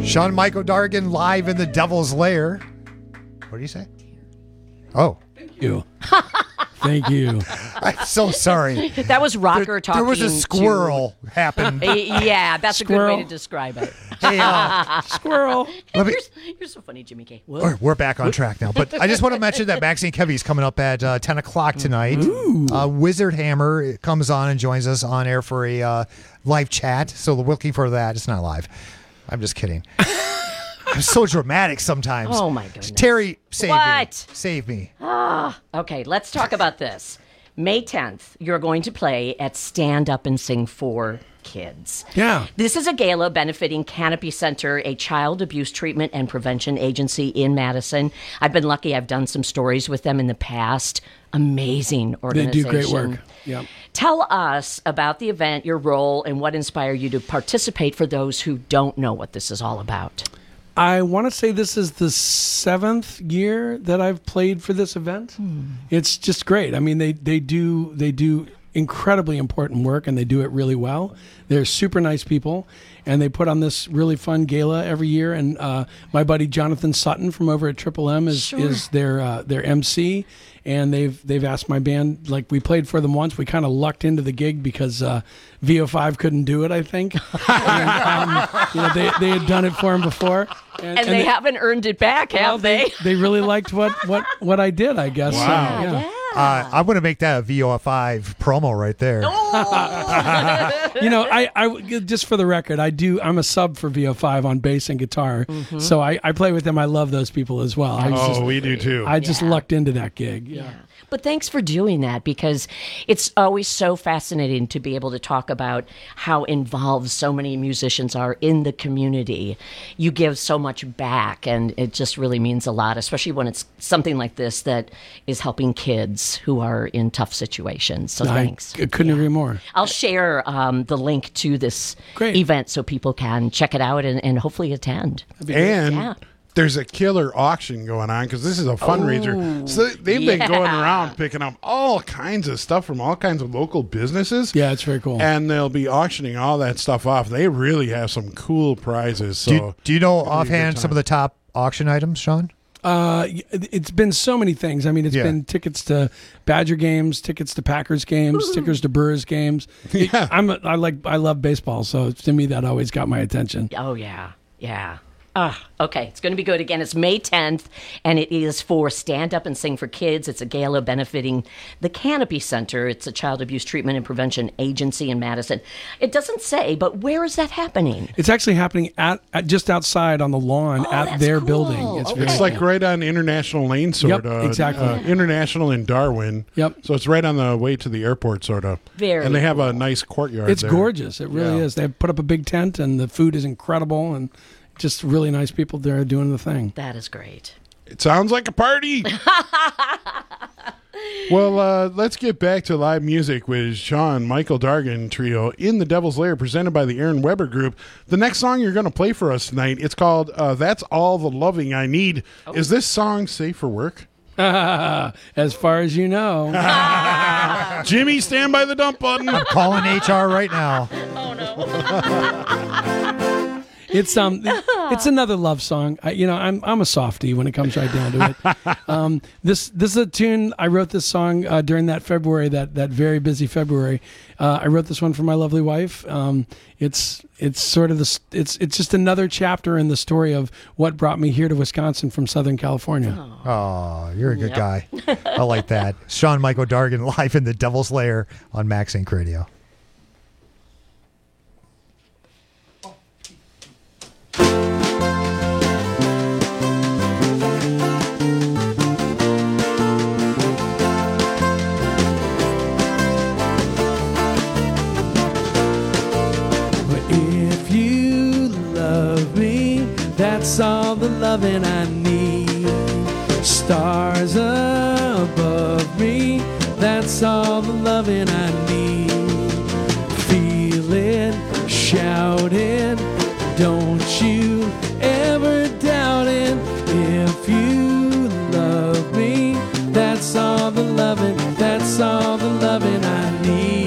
Speaker 11: Sean Michael Dargan live in the Devil's Lair. What do you say? Oh.
Speaker 16: Thank you. Thank you.
Speaker 11: I'm so sorry.
Speaker 17: That was Rocker talking.
Speaker 11: There was a squirrel happened.
Speaker 17: Yeah, that's
Speaker 16: Squirrel.
Speaker 17: a good way to describe it.
Speaker 11: Hey,
Speaker 16: squirrel.
Speaker 17: You're so funny, Jimmy K.
Speaker 11: We're back on track now. But I just want to mention that Maxine Kevy's coming up at 10 o'clock tonight. Wizard Hammer comes on and joins us on air for a live chat. So we're looking for that. It's not live. I'm just kidding. I'm so dramatic sometimes.
Speaker 17: Oh, my goodness.
Speaker 11: Terry, save
Speaker 17: What?
Speaker 11: me. Save me.
Speaker 17: Okay, let's talk about this. May 10th, you're going to play at Stand Up and Sing for Kids.
Speaker 16: Yeah.
Speaker 17: This is a gala benefiting Canopy Center, a child abuse treatment and prevention agency in Madison. I've been lucky. I've done some stories with them in the past. Amazing
Speaker 16: They
Speaker 17: organization.
Speaker 16: do great work. Yeah.
Speaker 17: Tell us about the event, your role, and what inspired you to participate for those who don't know what this is all about.
Speaker 16: I want to say this is the 7th year that I've played for this event. It's just great. I mean, they do incredibly important work, and they do it really well. They're super nice people, and they put on this really fun gala every year. And my buddy Jonathan Sutton from over at Triple M is their MC. And they've asked my band, like we played for them once. We kind of lucked into the gig because VO5 couldn't do it, I think. And, they had done it for him before.
Speaker 17: And they haven't earned it back, have they?
Speaker 16: They really liked what I did, I guess.
Speaker 11: Wow.
Speaker 16: So, yeah.
Speaker 11: I'm going to make that a VO5 promo right there.
Speaker 16: I just for the record, I'm a sub for VO5 on bass and guitar. So I play with them. I love those people as well.
Speaker 15: We do too.
Speaker 16: I just lucked into that gig. Yeah.
Speaker 17: But thanks for doing that, because it's always so fascinating to be able to talk about how involved so many musicians are in the community. You give so much back, and it just really means a lot, especially when it's something like this that is helping kids who are in tough situations. So thanks.
Speaker 16: I couldn't agree more.
Speaker 17: I'll share the link to this event so people can check it out and hopefully attend.
Speaker 15: And there's a killer auction going on because this is a fundraiser. So they've been going around picking up all kinds of stuff from all kinds of local businesses.
Speaker 16: Yeah, it's very cool.
Speaker 15: And they'll be auctioning all that stuff off. They really have some cool prizes. So
Speaker 11: Do you know offhand some of the top auction items, Sean?
Speaker 16: It's been so many things. I mean, it's been tickets to Badger games, tickets to Packers games, tickets to Brewers games. I love baseball, so to me that always got my attention.
Speaker 17: Oh yeah. Okay, it's going to be good again. It's May 10th, and it is for Stand Up and Sing for Kids. It's a gala benefiting the Canopy Center. It's a child abuse treatment and prevention agency in Madison. It doesn't say, but where is that happening?
Speaker 16: It's actually happening at just outside on the lawn at their building.
Speaker 15: It's like right on International Lane, sort of.
Speaker 16: Exactly.
Speaker 15: International in Darwin.
Speaker 16: Yep.
Speaker 15: So it's right on the way to the airport, sort of.
Speaker 17: And
Speaker 15: they have a nice courtyard.
Speaker 16: It's
Speaker 15: there.
Speaker 16: gorgeous. It really is. They've put up a big tent, and the food is incredible, and just really nice people there doing the thing.
Speaker 17: That is great.
Speaker 15: It sounds like a party. Well, let's get back to live music with Sean Michael Dargan Trio in the Devil's Lair, presented by the Aaron Weber Group. The next song you're going to play for us tonight, it's called That's All the Loving I Need. Is this song safe for work?
Speaker 16: As far as you know.
Speaker 15: Jimmy, stand by the dump button.
Speaker 11: I'm calling HR right now.
Speaker 17: Oh, no.
Speaker 16: It's another love song. I'm a softie when it comes right down to it. This is a tune. I wrote this song during that February, that very busy February. I wrote this one for my lovely wife. It's sort of it's just another chapter in the story of what brought me here to Wisconsin from Southern California.
Speaker 11: Oh, you're a good guy. I like that. Sean Michael Dargan live in the Devil's Lair on Max Inc. Radio.
Speaker 18: That's all the loving I need. Stars above me. That's all the loving I need. Feel it, shout it. Don't you ever doubt it. If you love me, that's all the loving. That's all the loving I need.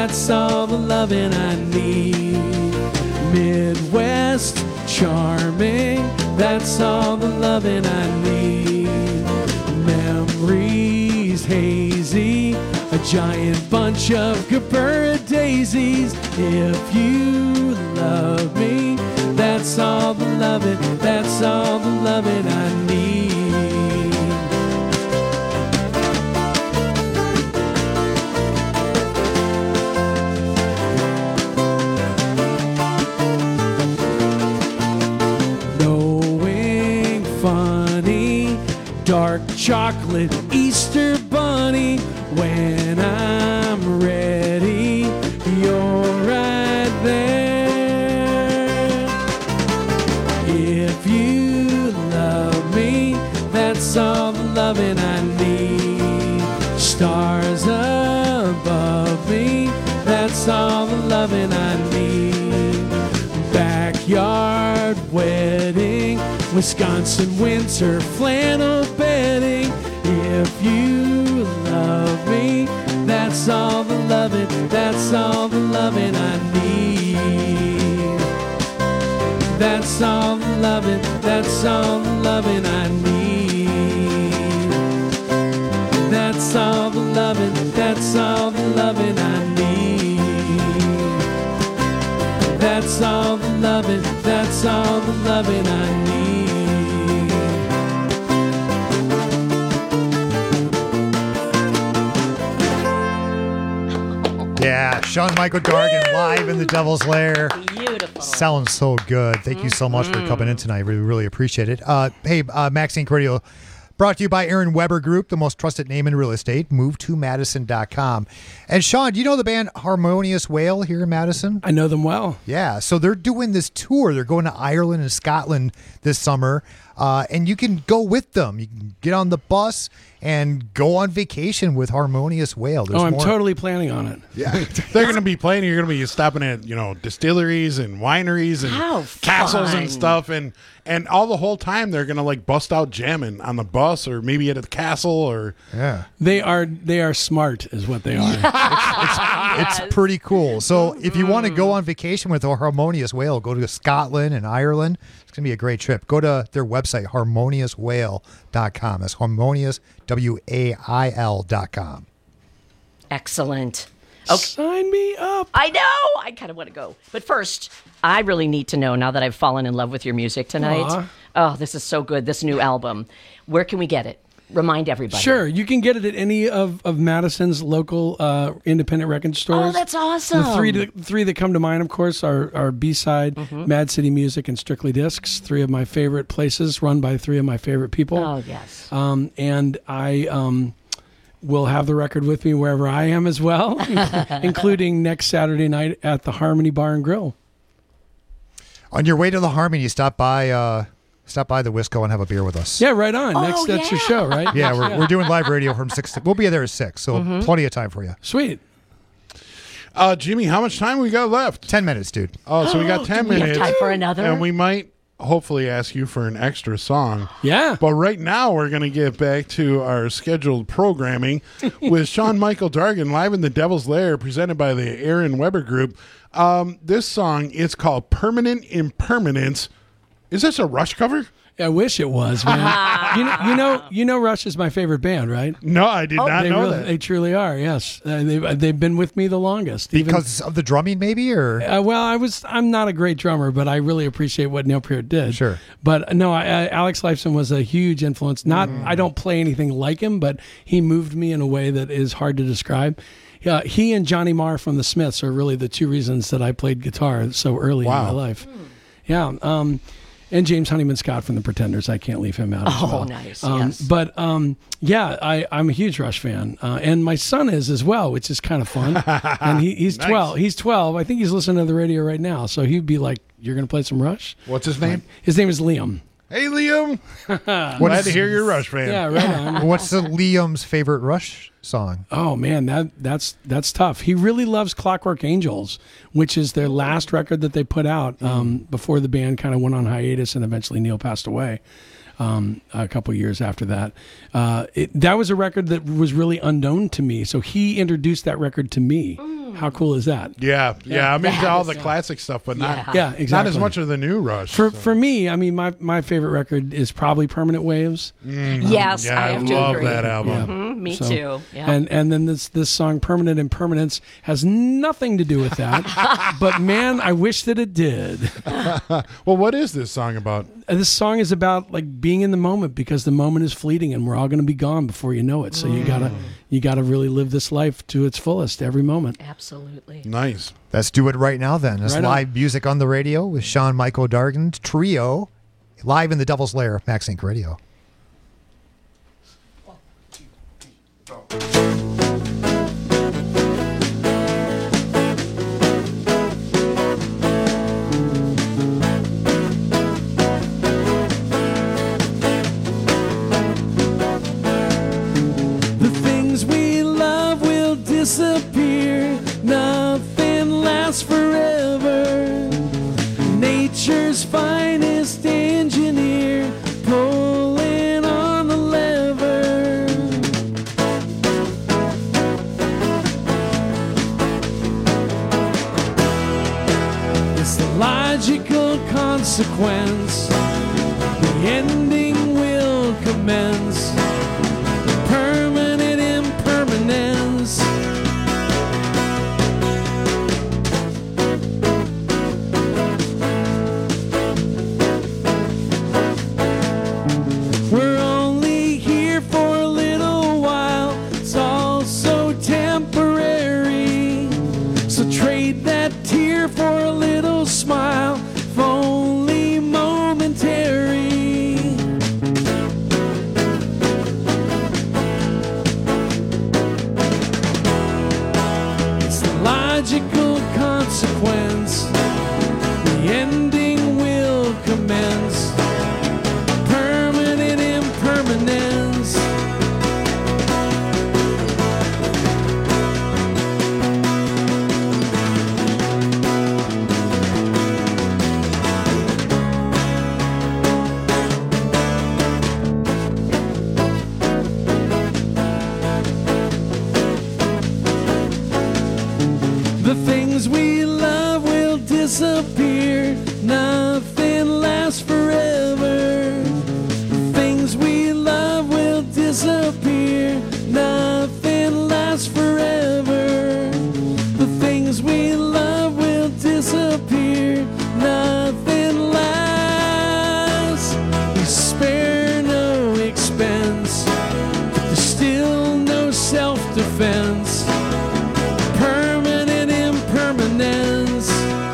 Speaker 18: that's all the loving I need. Midwest charming, that's all the loving I need. Memories hazy, a giant bunch of Cabrera daisies. If you love me, that's all the loving, that's all the loving I need. Knowing funny, dark chocolate Easter bunny. When I'm ready, you're right there. If you love me, that's all the loving I need. Stars above me, that's all the loving I need. Backyard wedding, Wisconsin winter flannel bedding. If you love me, that's all the loving, that's all the loving I need. That's all the loving, that's all the loving I need. That's all the loving, that's all the loving I need. That's all the loving, that's all the loving I need.
Speaker 11: Yeah, Shawn Michael Dargan live in the Devil's Lair.
Speaker 17: Beautiful.
Speaker 11: Sounds so good. Thank you so much for coming in tonight. We really appreciate it. Hey, Max Inc. Radio brought to you by Aaron Weber Group, the most trusted name in real estate. MoveToMadison.com. And Shawn, do you know the band Harmonious Whale here in Madison?
Speaker 16: I know them well.
Speaker 11: Yeah, so they're doing this tour. They're going to Ireland and Scotland this summer, and you can go with them. You can get on the bus and go on vacation with Harmonious Whale. There's
Speaker 16: I'm totally planning on it.
Speaker 11: Yeah.
Speaker 15: They're going to be playing. You're going to be stopping at, distilleries and wineries and castles and stuff. And all the whole time they're going to like bust out jamming on the bus or maybe at the castle or.
Speaker 11: Yeah.
Speaker 16: They are smart is what they are.
Speaker 11: It's pretty cool. So if you want to go on vacation with a Harmonious Whale, go to Scotland and Ireland. It's going to be a great trip. Go to their website, harmoniouswhale.com. That's harmonious, WAIL.com.
Speaker 17: Excellent. Okay.
Speaker 16: Sign me up.
Speaker 17: I know. I kind of want to go. But first, I really need to know, now that I've fallen in love with your music tonight.
Speaker 16: Aww.
Speaker 17: Oh, this is so good. This new album. Where can we get it? Remind everybody.
Speaker 16: Sure. You can get it at any of Madison's local independent record stores.
Speaker 17: Oh, that's awesome.
Speaker 16: The three that come to mind, of course, are B-Side, Mad City Music, and Strictly Discs. Three of my favorite places run by three of my favorite people.
Speaker 17: Oh, yes.
Speaker 16: And I will have the record with me wherever I am as well, including next Saturday night at the Harmony Bar and Grill.
Speaker 11: On your way to the Harmony, stop by the Wisco and have a beer with us.
Speaker 16: Yeah, right on. That's your show, right?
Speaker 11: Yeah, we're doing live radio from 6 to, we'll be there at 6, so plenty of time for you.
Speaker 16: Sweet.
Speaker 15: Jimmy, how much time we got left?
Speaker 11: 10 minutes, dude.
Speaker 15: Oh, so we got 10 minutes.
Speaker 17: We have time for another?
Speaker 15: And we might hopefully ask you for an extra song.
Speaker 16: Yeah.
Speaker 15: But right now we're going to get back to our scheduled programming with Shawn Michael Dargan live in the Devil's Lair, presented by the Aaron Weber Group. This song, it's called Permanent Impermanence. Is this a Rush cover?
Speaker 16: I wish it was, man. you know Rush is my favorite band, right?
Speaker 15: No, I did not know that.
Speaker 16: They truly are. Yes, they've been with me the longest.
Speaker 11: Because of the drumming, maybe, or
Speaker 16: I'm not a great drummer, but I really appreciate what Neil Peart did.
Speaker 11: Sure,
Speaker 16: but no, Alex Lifeson was a huge influence. I don't play anything like him, but he moved me in a way that is hard to describe. He and Johnny Marr from the Smiths are really the two reasons that I played guitar so early in my life. Yeah. And James Honeyman Scott from the Pretenders. I can't leave him out as well.
Speaker 17: Oh, nice. Yes.
Speaker 16: But yeah, I'm a huge Rush fan. And my son is as well, which is kind of fun. And he's
Speaker 15: Nice.
Speaker 16: 12. He's 12. I think he's listening to the radio right now. So he'd be like, "You're going to play some Rush?"
Speaker 15: What's his name?
Speaker 16: His name is Liam.
Speaker 15: Hey, Liam. Glad to hear you're a Rush fan.
Speaker 16: Yeah, right on.
Speaker 11: What's Liam's favorite Rush song?
Speaker 16: Oh man, that's tough. He really loves Clockwork Angels, which is their last record that they put out before the band kind of went on hiatus and eventually Neil passed away. a couple years after that. That was a record that was really unknown to me. So he introduced that record to me. How cool is that?
Speaker 15: Yeah. I'm into all the classic stuff, but not
Speaker 16: exactly.
Speaker 15: not as much of the new Rush.
Speaker 16: For me, I mean, my favorite record is probably Permanent Waves.
Speaker 17: Yes, I have to
Speaker 15: love
Speaker 17: agree.
Speaker 15: that album.
Speaker 16: Yeah.
Speaker 17: Mhm, me too. Yeah.
Speaker 16: And then this song Permanent Impermanence has nothing to do with that. But man, I wish that it did.
Speaker 15: Well, what is this song about?
Speaker 16: This song is about like being in the moment, because the moment is fleeting and we're all going to be gone before you know it. So you gotta really live this life to its fullest every moment.
Speaker 17: Absolutely.
Speaker 15: Nice.
Speaker 11: Let's do it right now then. It's
Speaker 16: Right on.
Speaker 11: live music on the radio with Sean Michael Dargan Trio, live in the Devil's Lair, Max Inc. Radio.
Speaker 18: The things we love will disappear. Nothing lasts forever. Nature's finest engineer pulling on the lever. It's the logical consequence. The ending will commence. Permanent impermanence. We're only here for a little while. It's all so temporary. So trade that tear for a little smile, if only momentary. It's the logical consequence. The ending will commence. Permanent impermanence. The things we love will disappear. Nothing lasts forever. The things we love will disappear. Nothing lasts forever. The things we love will disappear. Nothing lasts. We spare no expense. There's still no self-defense. Permanent impermanence.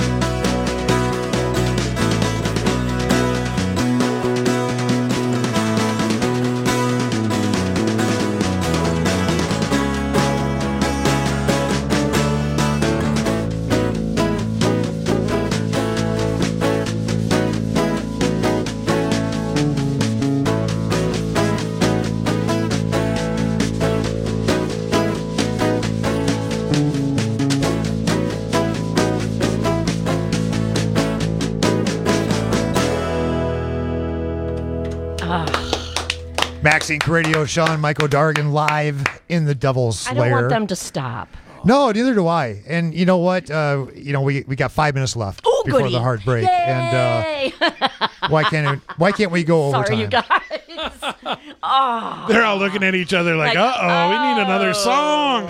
Speaker 11: Max Inc. Radio, Sean Michael Dargan live in the Devil's
Speaker 17: I
Speaker 11: Lair.
Speaker 17: don't want them to stop.
Speaker 11: No, neither do I. And you know what? We got 5 minutes left before
Speaker 17: goody.
Speaker 11: the hard break.
Speaker 17: Yay!
Speaker 11: And why can't we go overtime?
Speaker 17: Sorry, you guys. Oh.
Speaker 15: They're all looking at each other like, uh-oh, we need another song.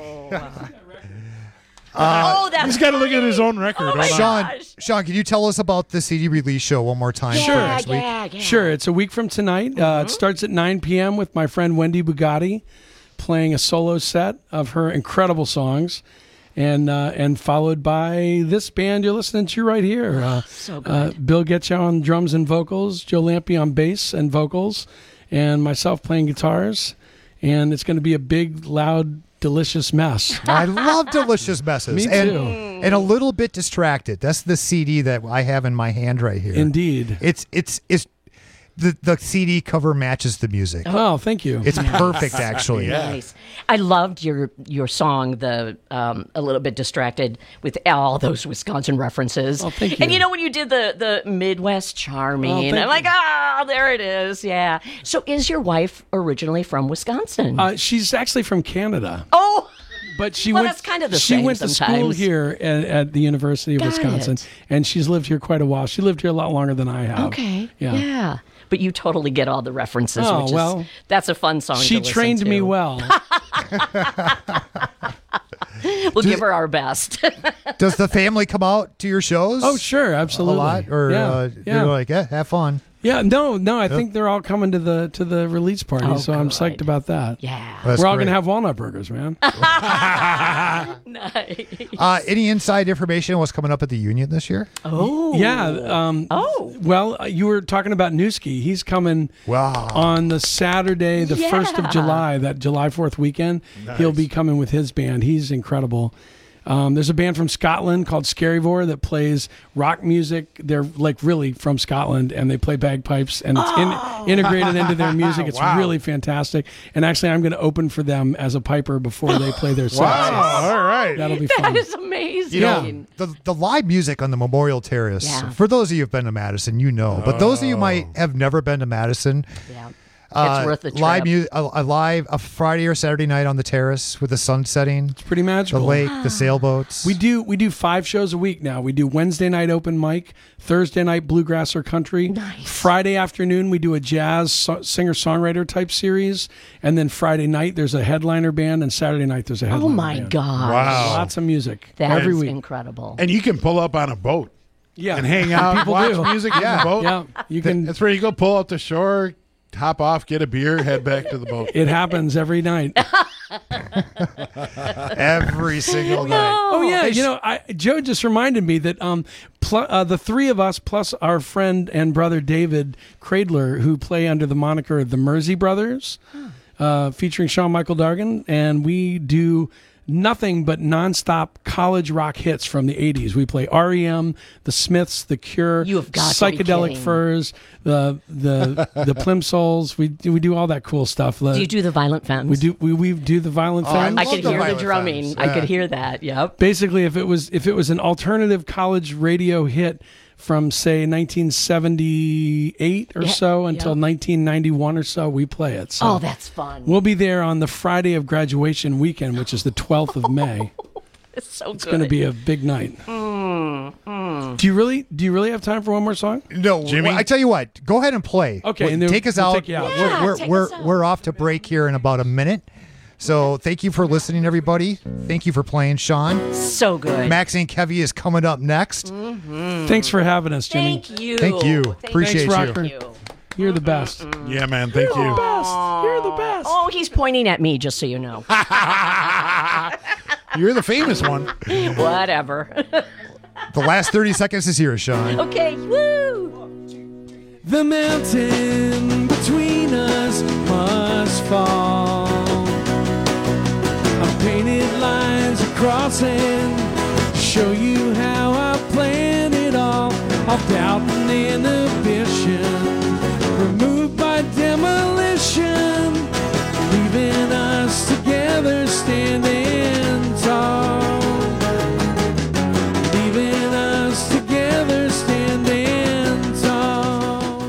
Speaker 15: He's got to look at his own record.
Speaker 11: Sean, can you tell us about the CD release show one more time?
Speaker 16: Sure.
Speaker 11: For next week?
Speaker 16: Sure. It's a week from tonight. It starts at 9 p.m. with my friend Wendy Bugatti playing a solo set of her incredible songs, and followed by this band you're listening to right here.
Speaker 17: So good.
Speaker 16: Bill Getcha on drums and vocals, Joe Lampe on bass and vocals, and myself playing guitars. And it's going to be a big, loud, delicious mess.
Speaker 11: I love delicious messes.
Speaker 16: Me too.
Speaker 11: And a little bit distracted. That's the CD that I have in my hand right here.
Speaker 16: Indeed.
Speaker 11: It's the CD cover matches the music.
Speaker 16: Oh, thank you.
Speaker 11: It's perfect, actually.
Speaker 17: Nice. I loved your song, the A Little Bit Distracted, with all those Wisconsin references.
Speaker 16: Oh, thank you.
Speaker 17: And you know when you did the Midwest Charming, I'm like, there it is. Yeah. So is your wife originally from Wisconsin?
Speaker 16: She's actually from Canada.
Speaker 17: Oh.
Speaker 16: But she
Speaker 17: well,
Speaker 16: went.
Speaker 17: That's kind of the
Speaker 16: she
Speaker 17: same
Speaker 16: went to school
Speaker 17: sometimes.
Speaker 16: here at the University of Wisconsin, and she's lived here quite a while. She lived here a lot longer than I have.
Speaker 17: Okay.
Speaker 16: Yeah.
Speaker 17: Yeah. But you totally get all the references.
Speaker 16: Oh,
Speaker 17: which
Speaker 16: well,
Speaker 17: is, that's a fun song.
Speaker 16: She
Speaker 17: to listen
Speaker 16: trained
Speaker 17: to.
Speaker 16: me well.
Speaker 17: We'll give her our best.
Speaker 11: Does the family come out to your shows?
Speaker 16: Oh, sure, absolutely.
Speaker 11: A lot, or you're like, have fun.
Speaker 16: Yeah, no. I think they're all coming to the release party, so I'm psyched about that.
Speaker 17: Yeah,
Speaker 11: That's
Speaker 16: we're all
Speaker 11: great.
Speaker 16: gonna have walnut burgers, man.
Speaker 17: Nice.
Speaker 11: Any inside information on what's coming up at the Union this year?
Speaker 17: Oh,
Speaker 16: yeah. Well, you were talking about Newski. He's coming on the Saturday, the 1st of July, that July 4th weekend.
Speaker 15: Nice.
Speaker 16: He'll be coming with his band. He's incredible. There's a band from Scotland called Scaryvore that plays rock music. They're like really from Scotland, and they play bagpipes, and it's integrated into their music. It's really fantastic. And actually, I'm going to open for them as a piper before they play their set.
Speaker 11: Wow, all right.
Speaker 16: That'll be fun.
Speaker 17: That is amazing.
Speaker 11: You know, the live music on the Memorial Terrace, for those of you who've been to Madison, you know. But those of you who might have never been to Madison,
Speaker 17: it's worth the trip.
Speaker 11: Live music, a Friday or Saturday night on the terrace with the sun setting.
Speaker 16: It's pretty magical.
Speaker 11: The lake, the sailboats.
Speaker 16: We do 5 shows a week now. We do Wednesday night open mic, Thursday night bluegrass or country.
Speaker 17: Nice.
Speaker 16: Friday afternoon we do a jazz singer-songwriter type series, and then Friday night there's a headliner band, and Saturday night there's a headliner
Speaker 17: Oh my
Speaker 16: band.
Speaker 17: gosh!
Speaker 15: Wow.
Speaker 16: Lots of music
Speaker 17: That
Speaker 16: every
Speaker 17: is
Speaker 16: week.
Speaker 17: incredible.
Speaker 15: And you can pull up on a boat.
Speaker 16: Yeah,
Speaker 15: And hang out,
Speaker 16: People
Speaker 15: watch
Speaker 16: do.
Speaker 15: music in the boat.
Speaker 16: Yeah, you can.
Speaker 15: That's where you go pull up the shore, hop off, get a beer, head back to the boat.
Speaker 16: It happens every night.
Speaker 11: Every single night.
Speaker 16: Oh yeah, Joe just reminded me that the 3 of us plus our friend and brother David Cradler, who play under the moniker the Mersey Brothers, featuring Sean Michael Dargan, and we do nothing but nonstop college rock hits from the 80s. We play REM, The Smiths, The Cure,
Speaker 17: You have got to be
Speaker 16: Psychedelic
Speaker 17: kidding.
Speaker 16: Furs, the Plimsolls. We do all that cool stuff.
Speaker 17: Do you do the Violent Femmes?
Speaker 16: We do the Violent Femmes.
Speaker 17: I could hear the
Speaker 11: Violent
Speaker 17: drumming.
Speaker 11: Femmes,
Speaker 17: I could hear that. Yep.
Speaker 16: Basically, if it was an alternative college radio hit from say 1978 or so until 1991 or so, we play it. So
Speaker 17: Oh, that's fun.
Speaker 16: we'll be there on the Friday of graduation weekend, which is the 12th of May.
Speaker 17: It's so
Speaker 16: It's
Speaker 17: good.
Speaker 16: going to be a big night. Do you really have time for one more song?
Speaker 11: No,
Speaker 15: Jimmy?
Speaker 11: I tell you what. Go ahead and play.
Speaker 16: Okay, and then
Speaker 11: take us
Speaker 16: we'll
Speaker 11: out.
Speaker 16: take you out.
Speaker 17: Yeah, take us out.
Speaker 11: We're off to break here in about a minute. So thank you for listening, everybody. Thank you for playing, Sean.
Speaker 17: So good.
Speaker 11: Max and Kevy is coming up next.
Speaker 16: Thanks for having us, Jimmy.
Speaker 17: Thank you.
Speaker 11: Thank you. Appreciate
Speaker 16: Thanks,
Speaker 11: you.
Speaker 16: Rocker.
Speaker 17: Thank you.
Speaker 16: You're the best.
Speaker 15: Yeah, man. Thank you.
Speaker 16: You're the best.
Speaker 17: Oh, he's pointing at me, just so you know.
Speaker 15: You're the famous one.
Speaker 17: Whatever.
Speaker 11: The last 30 seconds is here, Sean.
Speaker 17: Okay. Woo!
Speaker 18: The mountain between us must fall. I painted lines across and show you how I planned it all. All doubt and inhibition removed by demolition, leaving us together standing tall. Leaving us together standing tall.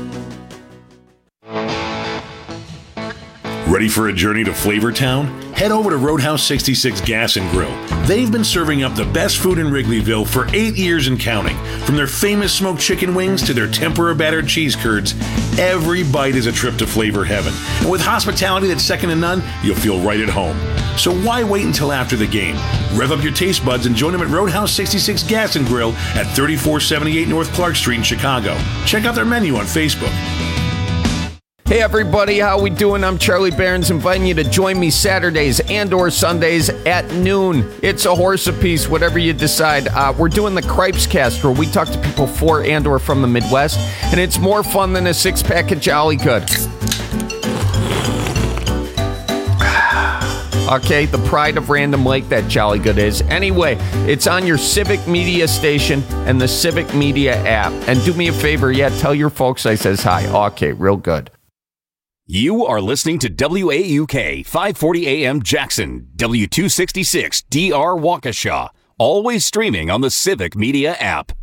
Speaker 13: Ready for a journey to Flavortown? Head over to Roadhouse 66 Gas and Grill. They've been serving up the best food in Wrigleyville for 8 years and counting. From their famous smoked chicken wings to their tempura battered cheese curds, every bite is a trip to flavor heaven. And with hospitality that's second to none, you'll feel right at home. So why wait until after the game? Rev up your taste buds and join them at Roadhouse 66 Gas and Grill at 3478 North Clark Street in Chicago. Check out their menu on Facebook.
Speaker 1: Hey everybody, how we doing? I'm Charlie Barons, inviting you to join me Saturdays and or Sundays at noon. It's a horse apiece, whatever you decide. We're doing the Cripes Cast, where we talk to people for and or from the Midwest, and it's more fun than a 6-pack of Jolly Good. Okay, the pride of Random Lake, that Jolly Good is. Anyway, it's on your Civic Media station and the Civic Media app. And do me a favor, tell your folks I says hi. Okay, real good.
Speaker 2: You are listening to WAUK 540 AM Jackson, W266 DR Waukesha, always streaming on the Civic Media app.